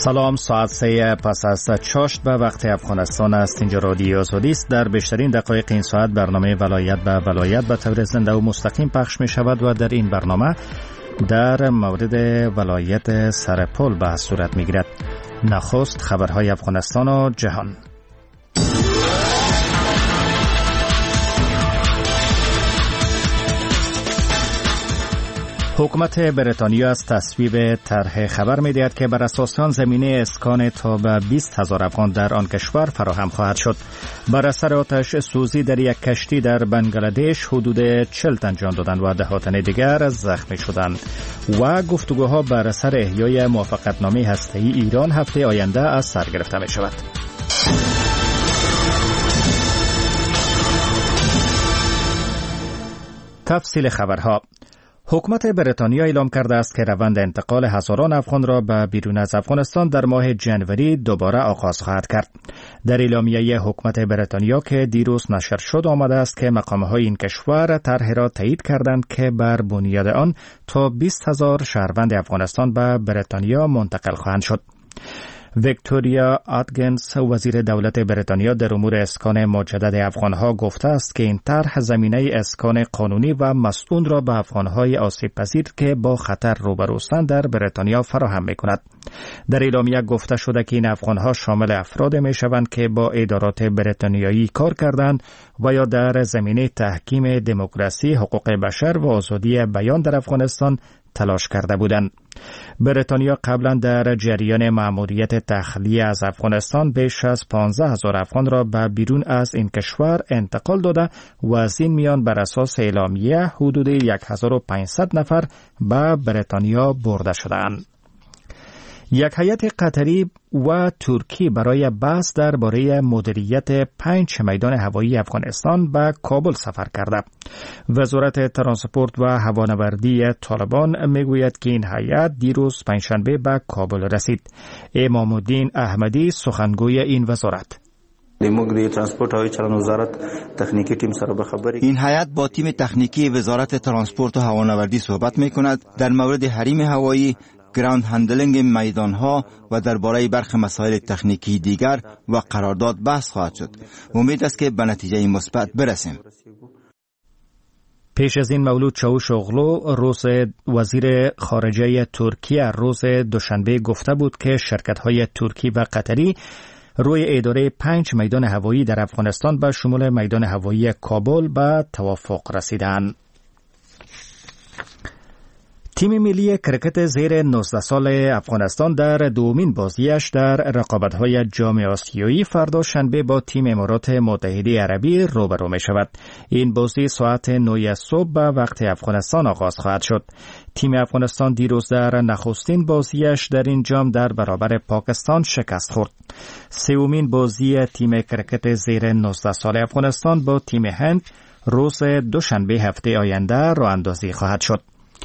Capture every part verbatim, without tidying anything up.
سلام، ساعت سه پس از چاشت به وقت افغانستان است. اینجا رادیو آزادی است. در بیشترین دقایق این ساعت برنامه ولایت به ولایت به طور زنده و مستقیم پخش می شود و در این برنامه در مورد ولایت سرپل بحث صورت می گیرد. نخست خبرهای افغانستان و جهان. حکومت بریتانیا از تصویب طرح خبر می‌دهد که بر اساس آن زمینه اسکان تا به بیست هزار افغان در آن کشور فراهم خواهد شد. بر اثر آتش سوزی در یک کشتی در بنگلادش حدود چهل تن جان دادند و ده تن دیگر زخمی شدند. و گفتگوها بر اثر احیای موافقتنامه هسته‌ای ایران هفته آینده از سر گرفته می شود. تفصیل خبرها. حکومت بریتانیا اعلام کرده است که روند انتقال هزاران افغان را به بیرون از افغانستان در ماه جنوری دوباره آغاز خواهد کرد. در اعلامیه حکومت بریتانیا که دیروز نشر شد آمده است که مقام‌های این کشور طرح را تایید کردند که بر بنیاد آن تا بیست هزار شهروند افغانستان به بریتانیا منتقل خواهند شد. ویکتوریا آتگنز وزیر دولت بریتانیا در امور اسکان مجدد افغانها گفته است که این طرح زمینه اسکان قانونی و مسئول را به افغانهای آسیب پذیر که با خطر روبروستند در بریتانیا فراهم می‌کند. در اعلامیه گفته شده که این افغانها شامل افراد می‌شوند که با ادارات بریتانیایی کار کردند و یا در زمینه تحکیم دموکراسی، حقوق بشر و آزادی بیان در افغانستان تلاش کرده بودند. بریتانیا قبلا در جریان مأموریت تخلیه از افغانستان بیش از پانزده هزار افغان را به بیرون از این کشور انتقال داده و از این میان بر اساس اعلامیه حدود هزار و پانصد نفر به بریتانیا برده شدند. یک هیئت قطری و ترکی برای بحث درباره مدیریت پنج میدان هوایی افغانستان به کابل سفر کرده. وزارت ترانسپورت و هوانوردی طالبان میگوید که این هیئت دیروز پنجشنبه به کابل رسید. امام الدین احمدی سخنگوی این وزارت: این هیئت با تیم تکنیکی وزارت ترانسپورت و هوانوردی صحبت میکند در مورد حریم هوایی، گراوند هندلینگ میدان ها و درباره برخی مسائل تکنیکی دیگر و قرارداد بحث خواهد شد. امید است که به نتیجه مثبت برسیم. پیش از این مولود چاوشوغلو روز وزیر خارجه ترکیه روز دوشنبه گفته بود که شرکت‌های ترکی و قطری روی اداره پنج میدان هوایی در افغانستان به شمول میدان هوایی کابل به توافق رسیدند. تیم ملی کرکت زیر نوزده سال افغانستان در دومین بازیش در رقابت‌های جام آسیایی فردا شنبه با تیم امارات متحده عربی روبرو می شود. این بازی ساعت نه صبح به وقت افغانستان آغاز خواهد شد. تیم افغانستان دیروز در نخستین بازیش در این جام در برابر پاکستان شکست خورد. سومین بازی تیم کرکت زیر نوزده سال افغانستان با تیم هند روز دوشنبه هفته آینده راه اندازی خواهد شد.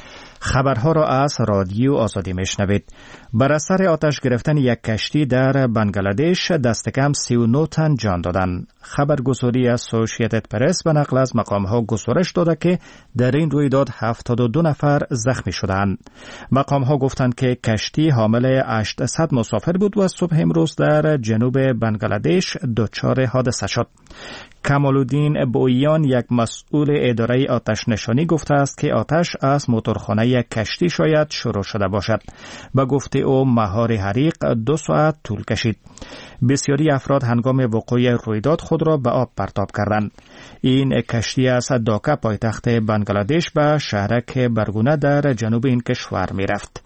خبرها را از رادیو آزادی میشنوید. بر اثر آتش گرفتن یک کشتی در بنگلادش دست کم سی و نه تن جان دادند. خبرگزاری اسوسییتد پرس به نقل از مقام‌ها گزارش داده که در این رویداد هفتاد و دو نفر زخمی شدند. مقام‌ها گفتند که کشتی حامل هشتصد مسافر بود و صبح امروز در جنوب بنگلادش دچار حادثه شد. کمالالدین بویان یک مسئول اداره آتش نشانی گفته است که آتش از موتورخانه کشتی شاید شروع شده باشد. به گفته او مهار حریق دو ساعت طول کشید. بسیاری افراد هنگام وقوع رویداد خود را به آب پرتاب کردند. این کشتی از داکا پایتخت بنگلادش به شهرک برگونه در جنوب این کشور می رفت.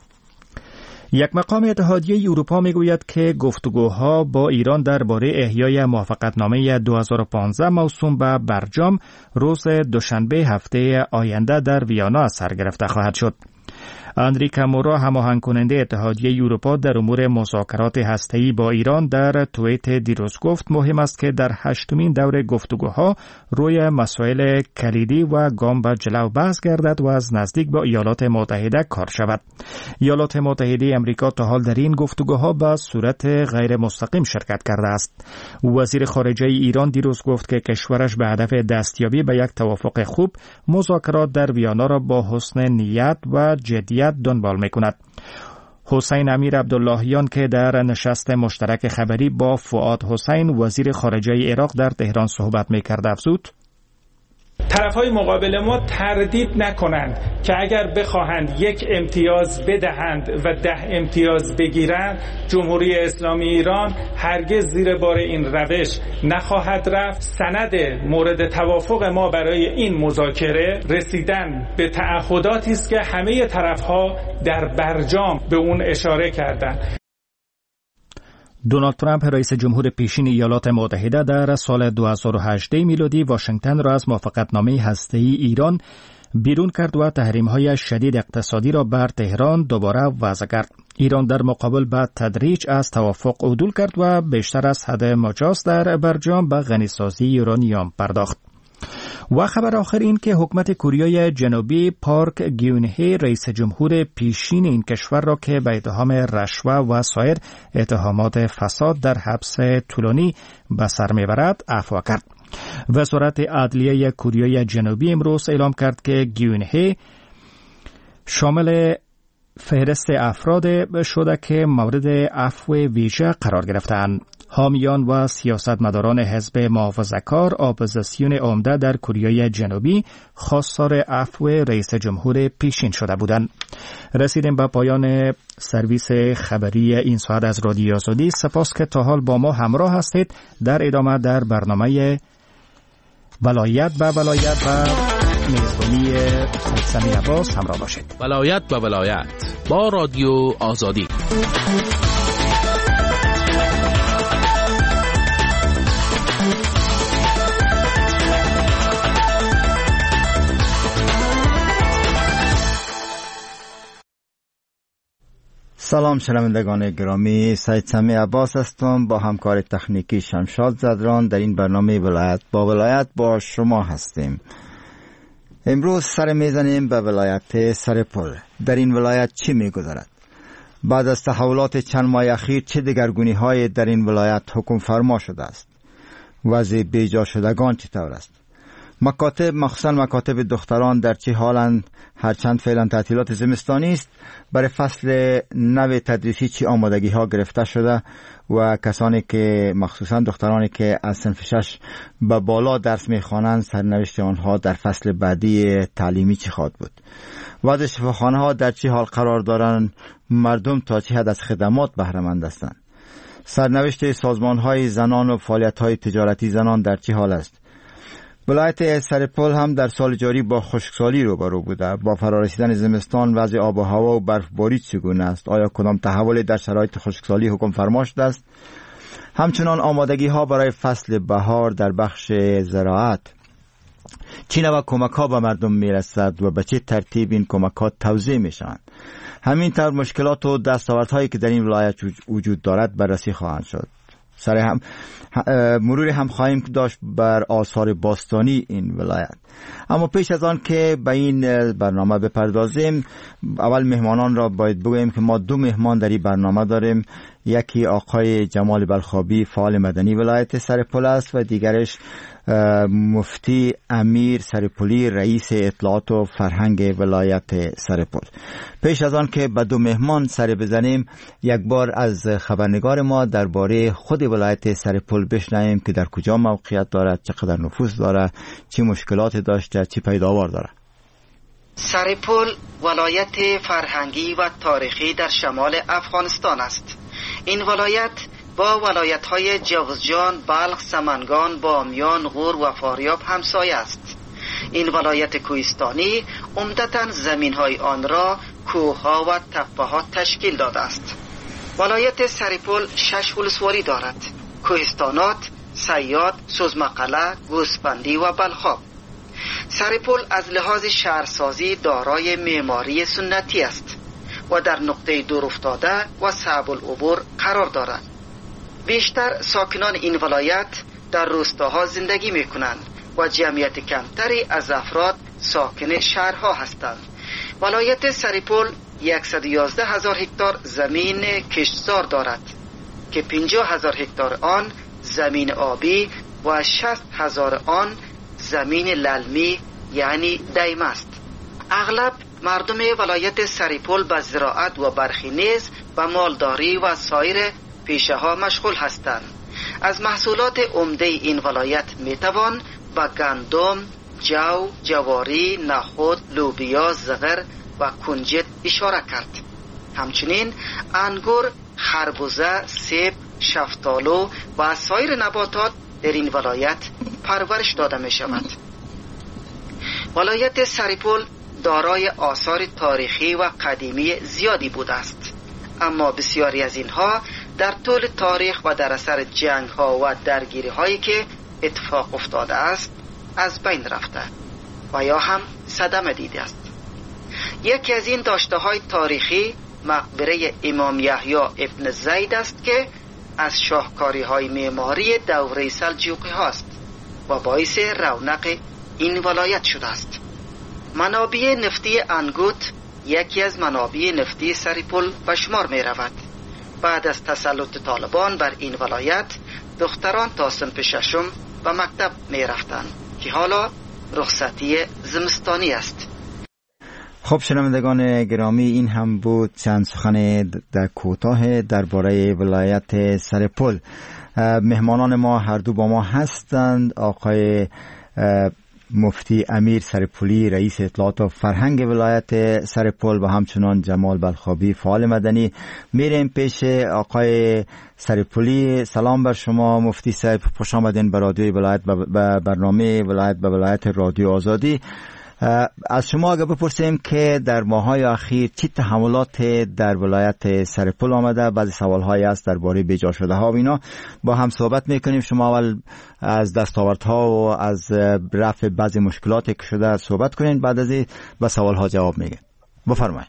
یک مقام اتحادیه اروپا میگوید که گفتگوها با ایران درباره احیای موافقتنامه دو هزار و پانزده موسوم به برجام روز دوشنبه هفته آینده در ویانا سر گرفته خواهد شد. اندریکا مورا هماهنگ کننده اتحادیه اروپا در امور مذاکرات هسته‌ای با ایران در توییت دیروز گفت مهم است که در هشتمین دور گفتگوها روی مسائل کلیدی و گام به جلو بحث گردد و از نزدیک با ایالات متحده کار شود. ایالات متحده آمریکا تا حال در این گفتگوها به صورت غیر مستقیم شرکت کرده است. وزیر خارجه ایران دیروز گفت که کشورش به هدف دستیابی به یک توافق خوب مذاکرات در ویانا را با حسن نیت و جدیت دنبال می‌کند. حسین امیر عبداللهیان که در نشست مشترک خبری با فؤاد حسین وزیر خارجه عراق در تهران صحبت می‌کرد افزود: طرف‌های مقابل ما تردید نکنند که اگر بخواهند یک امتیاز بدهند و ده امتیاز بگیرند، جمهوری اسلامی ایران هرگز زیر بار این روش نخواهد رفت. سند مورد توافق ما برای این مذاکره رسیدن به تعهداتی است که همه طرف‌ها در برجام به اون اشاره کردند. دونالد ترامپ رئیس جمهور پیشین ایالات متحده در سال دو هزار و هجده میلادی واشنگتن را از موافقتنامه هسته‌ای ایران بیرون کرد و تحریم‌های شدید اقتصادی را بر تهران دوباره وضع کرد. ایران در مقابل به تدریج از توافق عدول کرد و بیشتر از حد مجاز در برجام به غنیسازی یورانیوم پرداخت. و خبر آخر این که حکومت کوریای جنوبی پارک گیون-هه رئیس جمهور پیشین این کشور را که به اتهام رشوه و سایر اتهامات فساد در حبس طولانی به سر میبرد عفو کرد. وزارت عدلیه کوریای جنوبی امروز اعلام کرد که گیون-هه شامل فهرست افراد شده که مورد عفو ویژه قرار گرفتند. حامیان و سیاستمداران حزب محافظه‌کار اپوزیسیون عمده در کوریای جنوبی خواستار عفو رئیس جمهور پیشین شده بودند. رسیدیم به پایان سرویس خبری این ساعت از رادیو آزادی. سپاس که تا حال با ما همراه هستید. در ادامه در برنامه ولایت به ولایت و میزبانی سمی عباس همراه باشید. ولایت به ولایت با رادیو آزادی. سلام شنوندگان گرامی، سید سمی عباس هستم با همکار تکنیکی شمشاد زدران در این برنامه ولایت با ولایت با شما هستیم. امروز سر میزنیم به ولایت سرپل. در این ولایت چی میگذرد؟ بعد از تحولات چند ماه اخیر چه دگرگونی های در این ولایت حکم فرما شده است؟ وضع بیجا شدگان چطور است؟ مکاتب مخصوصا مکاتب دختران در چه حالند؟ هرچند فعلا تعطیلات زمستانی است، برای فصل نو تدریسی چی آمادگی ها گرفته شده و کسانی که مخصوصا دخترانی که از صنف شش به بالا درس میخوانند سرنوشت آنها در فصل بعدی تعلیمی چی خواهد بود؟ وضع شفاخانه ها در چه حال قرار دارند؟ مردم تا چه حد از خدمات بهره مند هستند؟ سرنوشت سازمان های زنان و فعالیت های تجارتی زنان در چه حال است؟ ولایت سرپل هم در سال جاری با خشکسالی روبرو بوده. با فرارسیدن زمستان وضع آب و هوا و برفباری چگونه است؟ آیا کدام تحولی در شرایط خشکسالی حکم فرما شده است؟ همچنان آمادگی ها برای فصل بهار در بخش زراعت چه نوع کمک ها به مردم میرسد و به چه ترتیب این کمک ها توزیع می شوند؟ همینطور مشکلات و دستاوردهایی که در این ولایت وجود دارد بررسی خواهند شد. سر هم مرور هم خواهیم داشت بر آثار باستانی این ولایت. اما پیش از آن که به این برنامه بپردازیم، اول مهمانان را باید بگویم که ما دو مهمان در این برنامه داریم. یکی آقای جمال بلخابی فعال مدنی ولایت سرپل است و دیگرش مفتی امیر سرپلی رئیس اطلاعات و فرهنگ ولایت سرپل. پیش از آن که به دو مهمان سر بزنیم، یک بار از خبرنگار ما درباره خود ولایت سرپل بشنویم که در کجا موقعیت دارد، چقدر نفوذ دارد، چه مشکلات داشته، چه پیداوار دارد. سرپل ولایت فرهنگی و تاریخی در شمال افغانستان است. این ولایت با ولایت‌های جوزجان، بلخ، سمنگان، بامیان، غور و فاریاب همسایه است. این ولایت کوهستانی عمدتاً زمین‌های آن را کوه‌ها و تپه‌ها تشکیل داده است. ولایت سرپل شش ولسوالی دارد: کوهستانات، سیاد، سوزمقله، گوسفندی و بلخاب. سرپل از لحاظ شهرسازی دارای معماری سنتی است و در نقطه دور افتاده و صعب العبور قرار دارد. بیشتر ساکنان این ولایت در روستاها زندگی می کنند و جمعیت کمتری از افراد ساکن شهرها هستند. ولایت سرپل صد و یازده هزار هکتار زمین کشتزار دارد که پنجاه هزار هکتار آن زمین آبی و شصت هزار آن زمین للمی یعنی دیم است. اغلب مردم ولایت سرپل به زراعت و برخی نیز به مالداری و سایر پیشه ها مشغول هستند. از محصولات عمده این ولایت می توان به گندم، جو، جواری، نخود، لوبیا، زغر و کنجد اشاره کرد. همچنین انگور، خربوزه، سیب، شفتالو و سایر نباتات در این ولایت پرورش داده می شود. ولایت سرپل دارای آثار تاریخی و قدیمی زیادی بوده است، اما بسیاری از اینها در طول تاریخ و در اثر جنگ ها و درگیری هایی که اتفاق افتاده است از بین رفته و یا هم صدمه دیده است. یکی از این داشته های تاریخی مقبره امام یحیی ابن زید است که از شاهکاری های معماری دوره سلجوقی هاست و باعث رونق این ولایت شده است. منابع نفتی انگوت یکی از منابع نفتی سرپل به شمار می رود. بعد از تسلط طالبان بر این ولایت، دختران تا صنف ششم به مکتب می رفتند که حالا رخصتی زمستانی است. خب شنوندگان گرامی، این هم بود چند سخن در کوتاه درباره ولایت سرپل. مهمانان ما هر دو با ما هستند. آقای مفتی امیر سرپولی، رئیس اطلاعات و فرهنگ ولایت سرپل، و همچنان جمال بلخابی، فعال مدنی. میریم پیش آقای سرپولی. سلام بر شما مفتی صاحب، خوش آمدین به رادیوی ولایت، به برنامه ولایت به ولایت رادیو آزادی. از شما اگه بپرسیم که در ماهای اخیر چی تحولات در ولایت سرپل آمده، بعضی سوال‌هایی است درباره بیجا شده ها و اینا با هم صحبت میکنیم. شما اول از دستاوردها و از رفع بعضی مشکلاتی که شده صحبت کنین، بعد از این به سوال‌ها جواب میگه. بفرمایید.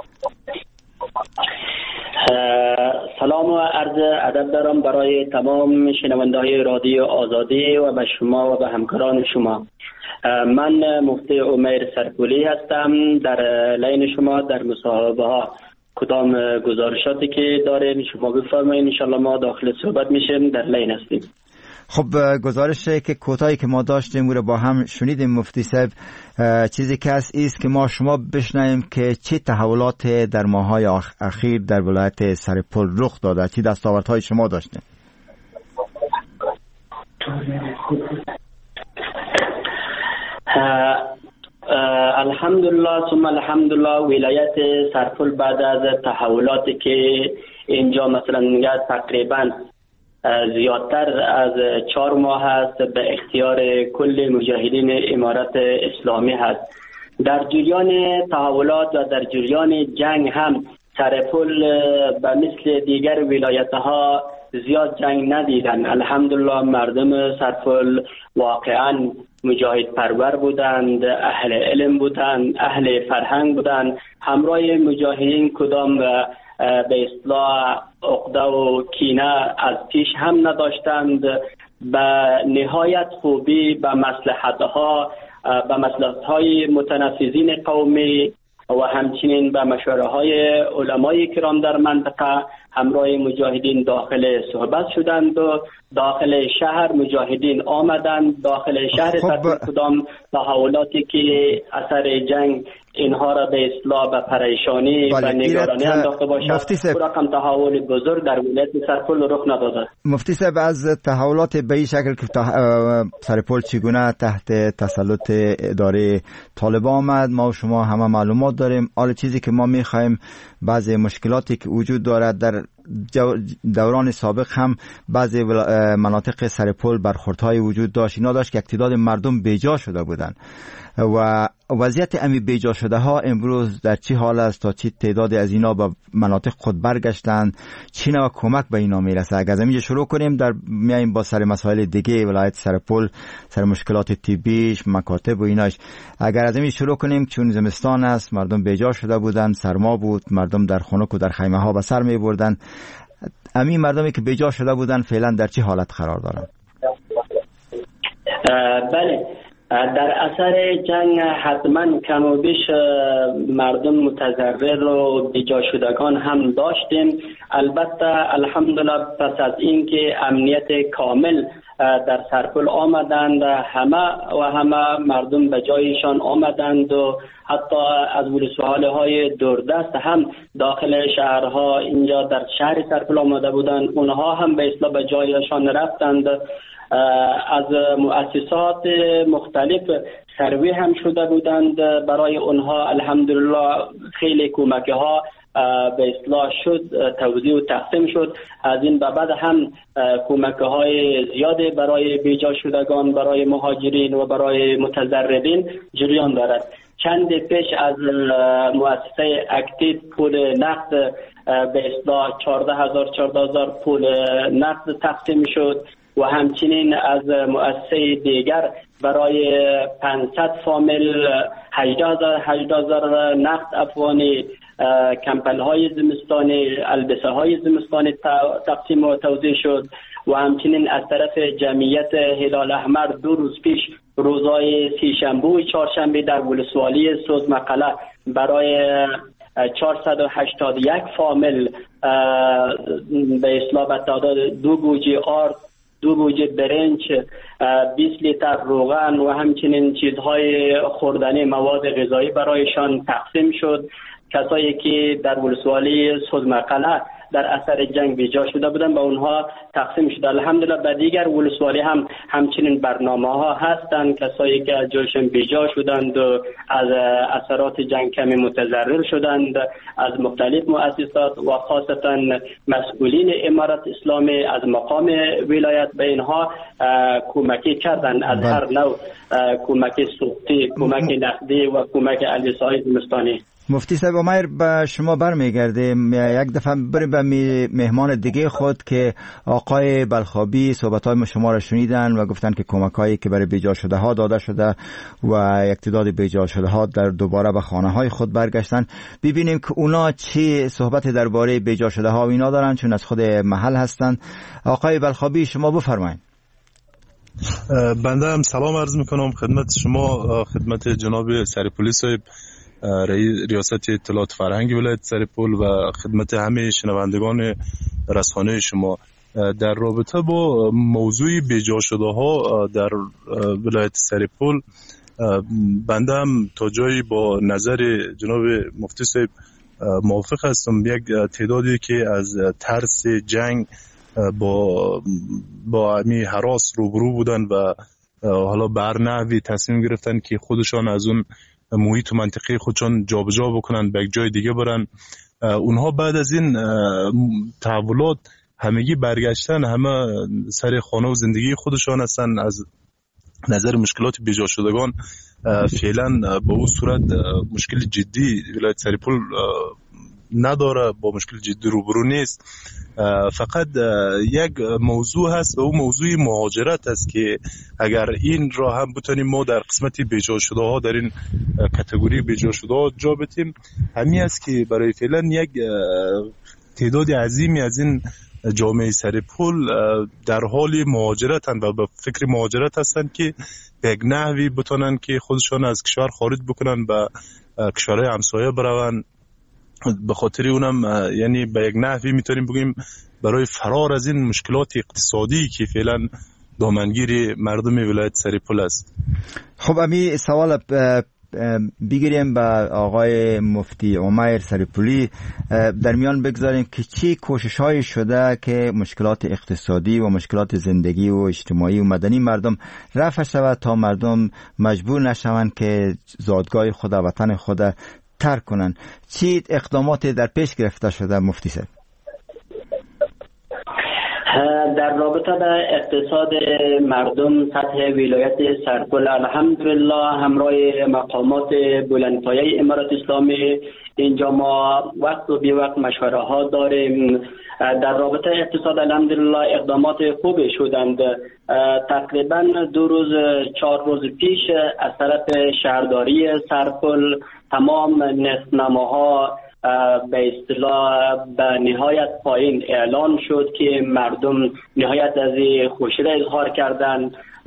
سلام و عرض ادب دارم برای تمام شنونده‌های رادیو آزادی و به شما و به همکاران شما. من مفتی عمیر سرپولی هستم. در لین شما در مصاحبه ها کدام گزارشاتی که دارین شما بفرمایید، ان شاءالله ما داخل صحبت میشیم، در لین هستیم. خب گزارشی که کوتاهی که ما داشتیم رو با هم شنیدیم مفتی صاحب. چیزی که هست است که ما شما بشنویم که چه تحولات در ماهای اخیر در ولایت سرپل رخ داده، چه دستاوردهای شما داشتین؟ الحمدلله ثم الحمدلله، ولایت سرپل بعد از تحولاتی که اینجا مثلا تقریبا زیادتر از چهار ماه هست به اختیار کل مجاهدین امارت اسلامی هست. در جریان تحولات و در جریان جنگ هم سرپل به مثل دیگر ولایت ها زیاد جنگ ندیدن. الحمدلله مردم سرپل واقعا مجاهد پرور بودند، اهل علم بودند، اهل فرهنگ بودند. همراه مجاهدین کدام به اصطلاح عقده و کینه از پیش هم نداشتند. به نهایت خوبی به مصلحتها به مصلحت‌های متنفذین قومی و همچنین به مشوره‌های علمای کرام در منطقه همراه مجاهدین داخل صحبت شدند و داخل شهر مجاهدین آمدند. داخل شهر خب کدام تحولاتی که اثر جنگ اینها را به اصلاح و پریشانی و نگرانی انداخته باشد، رقم تحول بزرگ در ولایت سرپل رخ نداده. مفتی صاحب، از تحولات به این شکل که سرپل چگونه تحت تسلط اداره طالبان آمد ما و شما همه معلومات داریم. حالا چیزی که ما میخوایم، بعضی مشکلاتی که وجود دارد در دوران سابق هم بعضی مناطق سرپل برخوردهای وجود داشت، اینا داشت که اقتدار مردم بیجا شده بودند و وضعیت امی بیجا شده ها امروز در چی حال است؟ تا چی تعدادی از اینا به مناطق خود برگشتند؟ چی نوع کمک به اینا میرسه؟ اگر از اینجا شروع کنیم در میایم با سر مسائل دیگه ولایت سرپل، سر مشکلات طبیش، مکاتب و ایناش. اگر از اینجا شروع کنیم، چون زمستان است، مردم بیجا شده بودند، سرما بود، مردم در خنک و در خیمه ها به سر می بردن. امی مردمی که بیجا شده بودند فعلا در چی حالت قرار دارند؟ بله، در اثر جنگ حتما کم و بیش مردم متضرر و بیجا شدگان هم داشتیم. البته الحمدلله پس از اینکه امنیت کامل در سرپل آمدند، همه و همه مردم به جایشان آمدند و حتی از ولسوالی های دوردست هم داخل شهرها اینجا در شهر سرپل آمده بودند، اونها هم به اصلاح به جایشان رفتند. از مؤسسات مختلف سروی هم شده بودند برای اونها، الحمدلله خیلی کمک ها به اصلاح شد، توزیع و تقسیم شد. از این به بعد هم کمک های زیاده برای بیجا شدگان، برای مهاجرین و برای متضررین جریان دارد. چند پیش از مؤسسه اکتیو پول نقد به اصلاح چهارده هزار چهارده هزار پول نقد تقسیم شد و همچنین از مؤسسه دیگر برای پانصد فامیل هجده هزار هجده هزار نقد افغانی، کمپل های زمستانی، البسه های زمستانی تقسیم و توزیع شد و همچنین از طرف جمعیت هلال احمر دو روز پیش روزهای سی شنبه و چهارشنبه در ولسوالی سوزمقله برای چهارصد و هشتاد و یک فامیل به اصلاح به تعداد دو گوجه آرد، دو گوجه برنج، بیست لیتر روغن و همچنین چیزهای خوردنی، مواد غذایی برایشان تقسیم شد. کسایی که در ولسوالی سوزمقله در اثر جنگ بیجا شده بودند به اونها تقسیم شده. الحمدلله به دیگر ولسوالی هم همچنین برنامه ها هستند. کسایی که از جایشان بیجا شدند و از اثرات جنگ کمی متضرر شدند، از مختلف مؤسسات و خاصتا مسئولین امارت اسلامی از مقام ولایت به اینها کمکی کردند از هر نوع، کمک سوختی، کمک نقدی و کمک البسه‌های زمستانی. مفتی صاحب عمیر به شما برمیگردیم. یک دفعه بریم به مهمان دیگه خود که آقای بلخابی صحبت‌های شما را شنیدن و گفتن که کمک‌هایی که برای بیجا شده ها داده شده و یک تعداد بیجا شده ها در دوباره به خانه‌های خود برگشتن. ببینیم که اونا چی صحبت درباره بیجا شده ها و اینا دارن، چون از خود محل هستند. آقای بلخابی شما بفرمایید. بنده هم سلام عرض میکنم خدمت شما، خدمت جناب سرپولی صاحب ریاست اطلاعات فرهنگی ولایت سرپل و خدمت همه شنوندگان رسانه شما. در رابطه با موضوع بیجا شده ها در ولایت سرپل بنده هم تا جایی با نظر جناب مفتی صاحب موافق هستم. یک تعدادی که از ترس جنگ با با امی هراس روبرو بودن و حالا بر نحوی تصمیم گرفتن که خودشان از اون محیط و منطقه خودشان جابجا بکنن به یک جای دیگه برن. اونها بعد از این تحولات همگی برگشتن، همه سر خانه و زندگی خودشان هستن. از نظر مشکلات بیجا شدگان فعلا با اون صورت مشکل جدی ولایت سرپل نداره، با مشکل جدی روبرو نیست. فقط یک موضوع هست و اون موضوع مهاجرت است که اگر این را هم بتونیم ما در قسمت بیجا شده ها در این کاتگوری بیجا شده ها جا بتیم، همین است که برای فعلا یک تعداد عظیمی از این جامعه سرپل در حال مهاجرت هستند و به فکر مهاجرت هستند که به یک نحوی بتونن که خودشان از کشور خارج بکنن و کشورهای همسایه بروند. به خاطر اونم یعنی به یک نحوی میتونیم بگیم برای فرار از این مشکلات اقتصادی که فعلا دامنگیر مردم ولایت سرپل است. خب امی سوال بگیریم به آقای مفتی عمیر سرپولی، در میان بگذاریم که چی کوشش هایی شده که مشکلات اقتصادی و مشکلات زندگی و اجتماعی و مدنی مردم رفع شود تا مردم مجبور نشوند که زادگاه خود و وطن خود ترک کنن. چی اقدامات در پیش گرفته شده مفتی صاحب؟ در رابطه با اقتصاد مردم سطح ولایت سرپل الحمدلله همراه مقامات بلندپایه امارت اسلامی اینجا ما وقت و بی وقت مشوره ها داریم. در رابطه اقتصاد الحمدلله اقدامات خوبی شدند. تقریبا دو روز چهار روز پیش از طرف شهرداری سرپل تمام نصف‌نماها به اصطلاح به نهایت پایین اعلان شد که مردم نهایت از خوشی را اظهار کردند.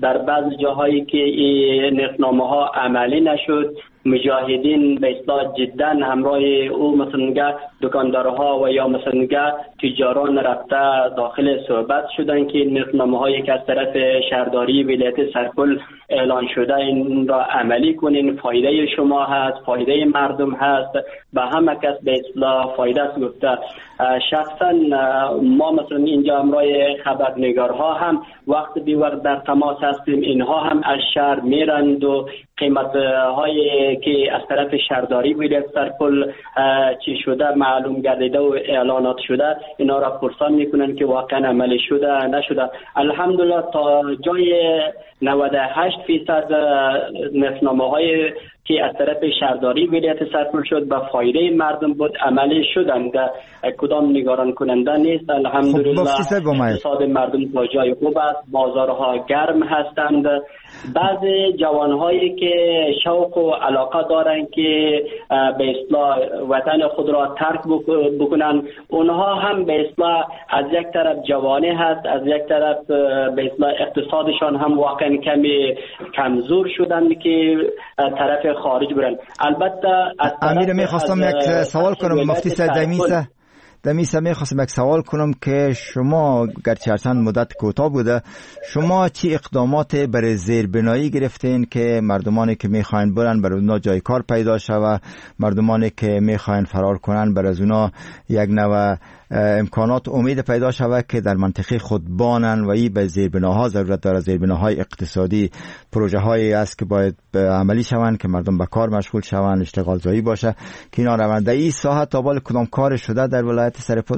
در بعض جاهایی که این نقطنامه ها عملی نشد، مجاهدین به اصطلاح جدا همراه او مثلا دکاندارها و یا مثلا تجاران رفته داخل صحبت شدن که نقطنامه هایی که از طرف شهرداری ولایت سرپل اعلان شده این را عملی کنین، فایده شما هست، فایده مردم هست، به همه کس به اصطلاح فایده است گفته. شخصا ما مثلا اینجا همراه خبرنگارها هم وقت بی وقت در تماس هستیم، اینها هم از شهر میرند و قیمت هایی که از طرف شهرداری ولایت سرپل چی شده معلوم گردیده و اعلانات شده اینا را پرسان میکنن که واقعا عملی شده نشده. الحمدلله تا جای نود و هشت فیصد نقطنامه های که از طرف شهرداری ولایت سرپل شد به فایده مردم بود عملی شدند، کدام نگران کننده نیست. الحمدلله اقتصاد مردم تا جای خوب است، بازارها گرم هستند. بعض جوانهایی که شوق و علاقه دارند که به اصطلاح وطن خود را ترک بکنن، اونها هم به اصطلاح از یک طرف جوانی هست، از یک طرف به اصطلاح اقتصادشان هم واقعا کمی کمزور شدند که طرف خارج برن. البته امیر میخواستم یک سوال کنم مفتی صاحب دمیسه دمیسه میخواستم یک سوال کنم که شما گرچه هرچند مدت کوتاه بوده، شما چی اقدامات برای زیربنایی گرفتین که مردمانی که میخواین برن برای اونا جای کار پیدا شوه، مردمانی که میخواین فرار کنن برای اونا یک نوع امکانات امید پیدا شود که در منطقه خود بانن و این به زیربناها ضرورت داره، زیربناهای اقتصادی، پروژه هایی است که باید عملی شوند که مردم به کار مشغول شوند، اشتغال زایی باشه که اینا روند. این ساحت تا بال کدام کار شده در ولایت سرپل؟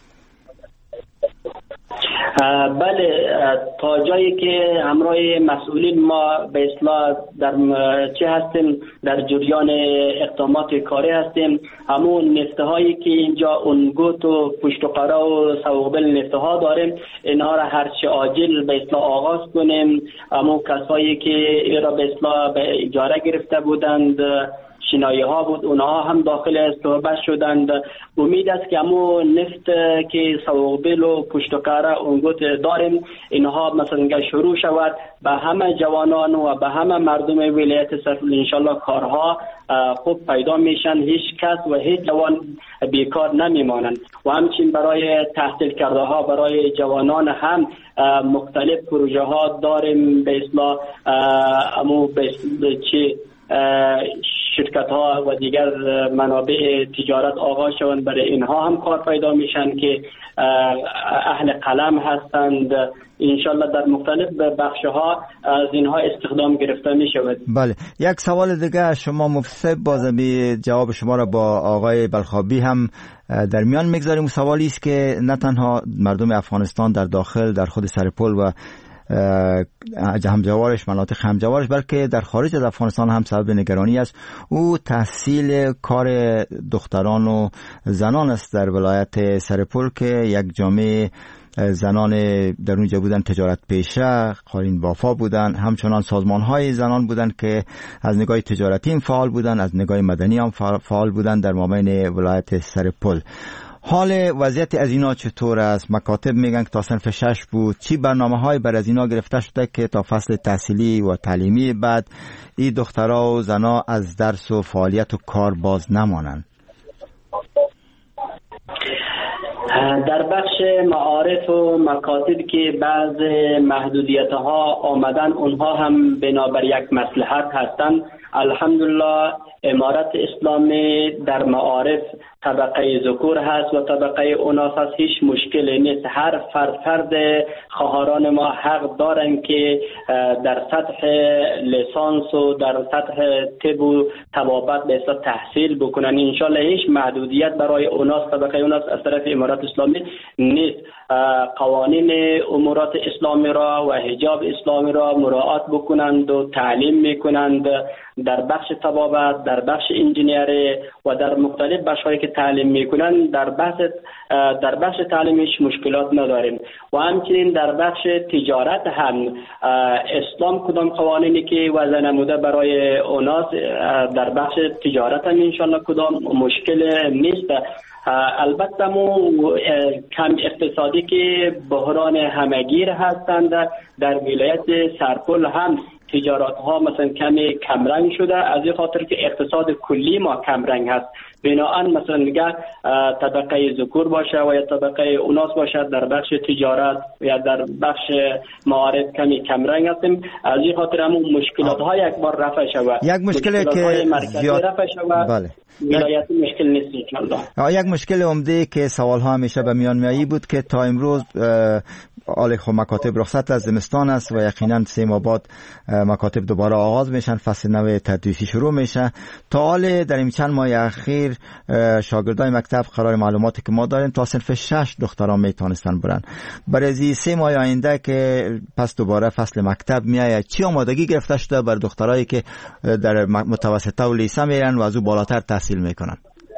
بله، تا جایی که همراه مسئولین ما به اصطلاح در چه هستیم در جریان اقدامات کاری هستیم. همون نفته هایی که اینجا اونگوت و پشت و قرا و سوقبل نفته ها داریم، اینها را هرچه عاجل به اصطلاح آغاز کنیم. همون کسایی که این را به اصطلاح به اجاره گرفته بودند، شنایی ها بود، اونها هم داخل صحبت شدند. امید است که همو نفت که سوقبل و پشت و کاره اونگوت داریم اینها مثلا شروع شود، به همه جوانان و به همه مردم ولایت سرپل انشالله کارها خوب پیدا میشن، هیچ کس و هیچ جوان بیکار نمیمانند. و همچنین برای تحصیل کرده ها برای جوانان هم مختلف پروژه ها داریم به اصطلاح امو به چی شرکت ها و دیگر منابع تجارت آغاز شوند، برای اینها هم کار پیدا میشن که اهل قلم هستند. انشالله در مختلف بخش ها از اینها استخدام گرفته می شود. بله، یک سوال دیگه شما مفتی بازمی جواب شما را با آقای بلخابی هم در میان میگذاریم. سوالی است که نه تنها مردم افغانستان در داخل در خود سرپل و همجوارش، مناطق همجوارش، بلکه در خارج از افغانستان هم سبب نگرانی است. او تحصیل کار دختران و زنان است در ولایت سرپل که یک جامعه زنان در اونجا بودن تجارت پیشه، قارین بافا بودن، همچنان سازمان های زنان بودن که از نگاه تجارتی هم فعال بودن، از نگاه مدنی هم فعال بودن در مابین ولایت سرپل. حال وضعیت از اینا چطور است؟ مکاتب میگن که تا صنف شش بود. چی برنامه های بر از اینا گرفته شده که تا فصل تحصیلی و تعلیمی بعد این دخترها و زنا از درس و فعالیت و کار باز نمانند؟ در بخش معارف و مکاتب که بعض محدودیت ها آمدن، اونها هم بنابر یک مصلحت هستند. الحمدلله امارت اسلامی در معارف طبقه ذکور هست و طبقه اناث هست، هیچ مشکلی نیست. هر فرد فرد خواهران ما حق دارن که در سطح لیسانس و در سطح طب و طبابت به اصطلاح تحصیل بکنن. انشالله هیچ محدودیت برای اناث، طبقه اناث از طرف امارت اسلامی نیست. قوانین امورات اسلامی را و حجاب اسلامی را مراعات بکنند و تعلیم میکنند. در بخش طبابت، در بخش انجینیری و در مختلف بخش‌هایی که تعلیم میکنن در بخش در بخش تعلیمیش مشکلات نداریم. و همچنین در بخش تجارت هم اسلام کدام قوانینی که وضع نموده برای اوناس در بخش تجارت هم انشالله کدام مشکل نیست. البته مو کم اقتصادی که بحران همگیر هستند در ولایت سرپل هم تجارت ها مثلا کمی کمرنگ شده، از این خاطر که اقتصاد کلی ما کمرنگ هست. بناهن مثلا میگه طبقه ذکور باشه و یا طبقه اوناس باشه در بخش تجارت یا در بخش معارف کمی کمرنگ هستیم. از این خاطر هم مشکلات ها یک بار رفع شود. یک مشکلی که زیاد رفع شود. بله. ولایت مشکل نیست انشالله. یک مشکل عمده که سوال ها همیشه به میان میایی بود که تا امروز آل خو مکاتب رخصت از زمستان است و یقینا سه ماه بعد مکاتب دوباره آغاز میشن، فصل نو تدریسی شروع میشه. تا حال در این چند ماه اخیر شاگردای مکتب قرار معلوماتی که ما داریم تا صنف شش دختران میتونستن برن. برای سه ماه آینده که پس دوباره فصل مکتب میآید، چی آمادگی گرفته شده بر دخترایی که در متوسطه و لیسه میرن و از او بالاتر تحصیل میکنن؟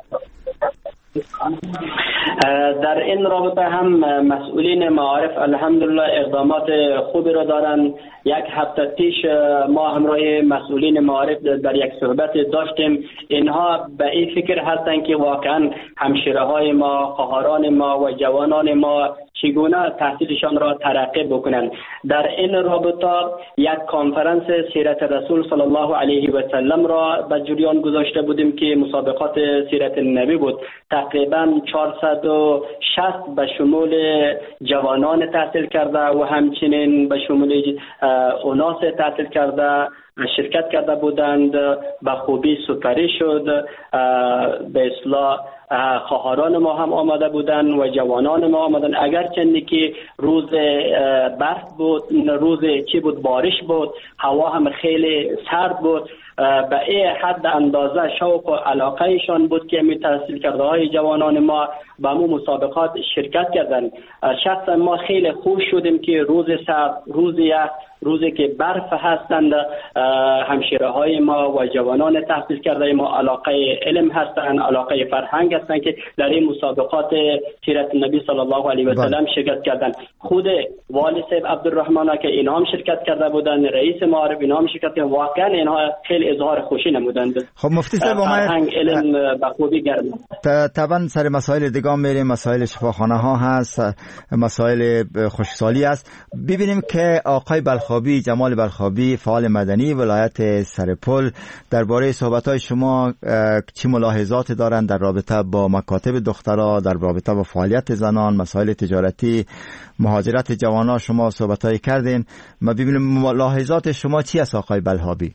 در این رابطه هم مسئولین معارف الحمدلله اقدامات خوبی را دارند. یک هفته پیش ما همراه مسئولین معارف در یک صحبت داشتیم. اینها به این فکر هستند که واقعا همشیره های ما، خواهران ما و جوانان ما چگونه تحصیلشان را ترقی بکنند. در این رابطه یک کنفرانس سیرت رسول صلی الله علیه و سلم را به جریان گذاشته بودیم که مسابقات سیرت نبی بود. تقریبا چهارصد و شصت به شمول جوانان تحصیل کرده و همچنین به شمول اوناس تحصیل کرده شرکت کرده بودند. به خوبی سپری شد. به اصلاح خواهران ما هم آمده بودن و جوانان ما آمدن. اگرچه که روز برف بود، روز چی بود بارش بود، هوا هم خیلی سرد بود، به این حد اندازه شوق و علاقه ایشان بود که می تحصیل کرده های جوانان ما به مو مسابقات شرکت کردن. شخصا ما خیلی خوش شدیم که روز سرد، روز یخ، روزی که برف هستند همشیره های ما و جوانان تحصیل کرده ما علاقه علم هستند، علاقه فرهنگ هستند که در این مسابقات سیرت نبی صلی الله علیه و سلم شرکت کردند. خود والی صاحب عبدالرحمن که اینها هم شرکت کرده بودند، رئیس معارف اینها هم شرکت کردند. واقعا اینها خیلی اظهار خوشی نمودند. خب مفتی صاحب فرهنگ علم به خوبی گرم. طبعا سر مسائل دیگه میریم، مسائل شفاخانه ها هست، مسائل خشکسالی است. ببینیم که آقای بلخابی، جمال بلخابی، فعال مدنی ولایت سرپل، درباره صحبت‌های شما چه ملاحظات دارند در رابطه با مکاتب دخترها، در رابطه با فعالیت زنان، مسائل تجارتی، مهاجرت جوانان شما صحبت‌هایی کردین. ما ببینیم ملاحظات شما چی است آقای بلخابی؟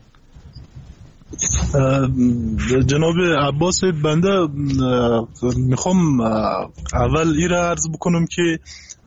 جناب عباس بنده میخوام اول این را عرض بکنم که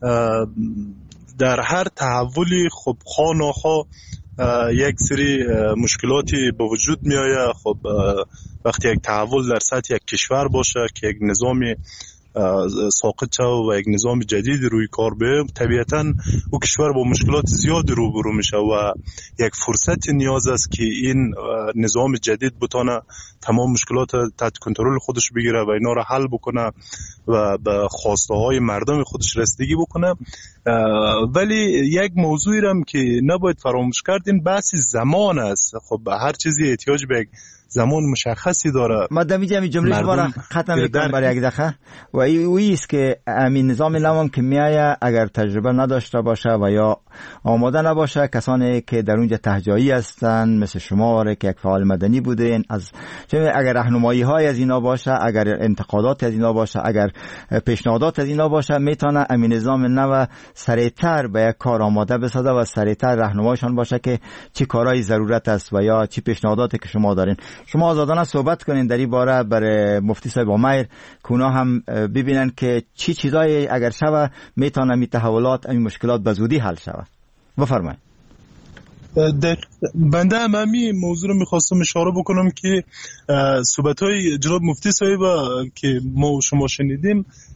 در هر تحولی خب خواه ناخواه یک سری مشکلاتی به وجود می آید. خب وقتی یک تحول در سطح یک کشور باشه که یک نظامی ساقط شد و یک نظام جدید روی کار به، طبیعتاً او کشور با مشکلات زیاد روبرو میشه و یک فرصت نیاز است که این نظام جدید بتونه تمام مشکلات تحت کنترل خودش بگیره و اینا را حل بکنه و به خواسته های مردم خودش رسیدگی بکنه. ولی یک موضوعی هم که نباید فراموش کرد این بحث زمان است. خب هر چیزی احتیاج به زمان مشخصی داره. ما دمیجه می جمله شما را ختم میکنم برای یک دقیقه و این است که همین نظام نوام که میایه اگر تجربه نداشته باشه و یا آماده نباشه، کسانی که در اونجا تهجایی هستن مثل شما واره که یک فعال مدنی بودین، از اگر راهنمایی های از اینا باشه، اگر انتقادات از اینا باشه، اگر پیشنهادات از اینا باشه، میتونه همین نظام نو سریعتر به یک کار آماده بسازه و سریعتر راهنمایشان باشه که چی کارهای ضرورت است و یا چی پیشنهاداتی که شما دارین. شما آزادانه صحبت کنین در این باره برای مفتی صاحب امیر که اونا هم ببینن که چی چیزایی اگر شوه میتونه می تحولات این مشکلات به زودی حل شوه. بفرمایید. در بنده هم همین موضوع رو میخواستم اشاره بکنم که صحبت‌های جناب مفتی صاحب که ما شما شنیدیم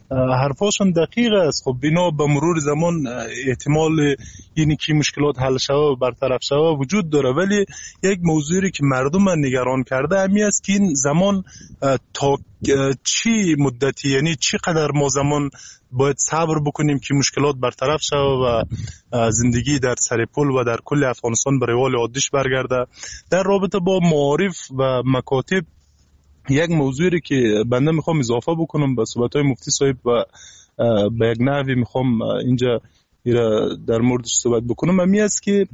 حرفاشون دقیق است. خب بنا به مرور زمان احتمال اینی که مشکلات حل شوه و برطرف شوه وجود داره، ولی یک موضوعی که مردم نگران کرده همی است که این زمان تا چی مدتی، یعنی چی قدر ما زمان باید صبر بکنیم که مشکلات برطرف شوه و زندگی در سر پل و در کل افغانستان به روال عادیش برگرده. در رابطه با معارف و مکاتب یک موضوعی که بنده میخوام اضافه بکنم به صحبت‌های مفتی صاحب و به یک نحوی میخوام اینجا در موردش صحبت بکنم، همی است که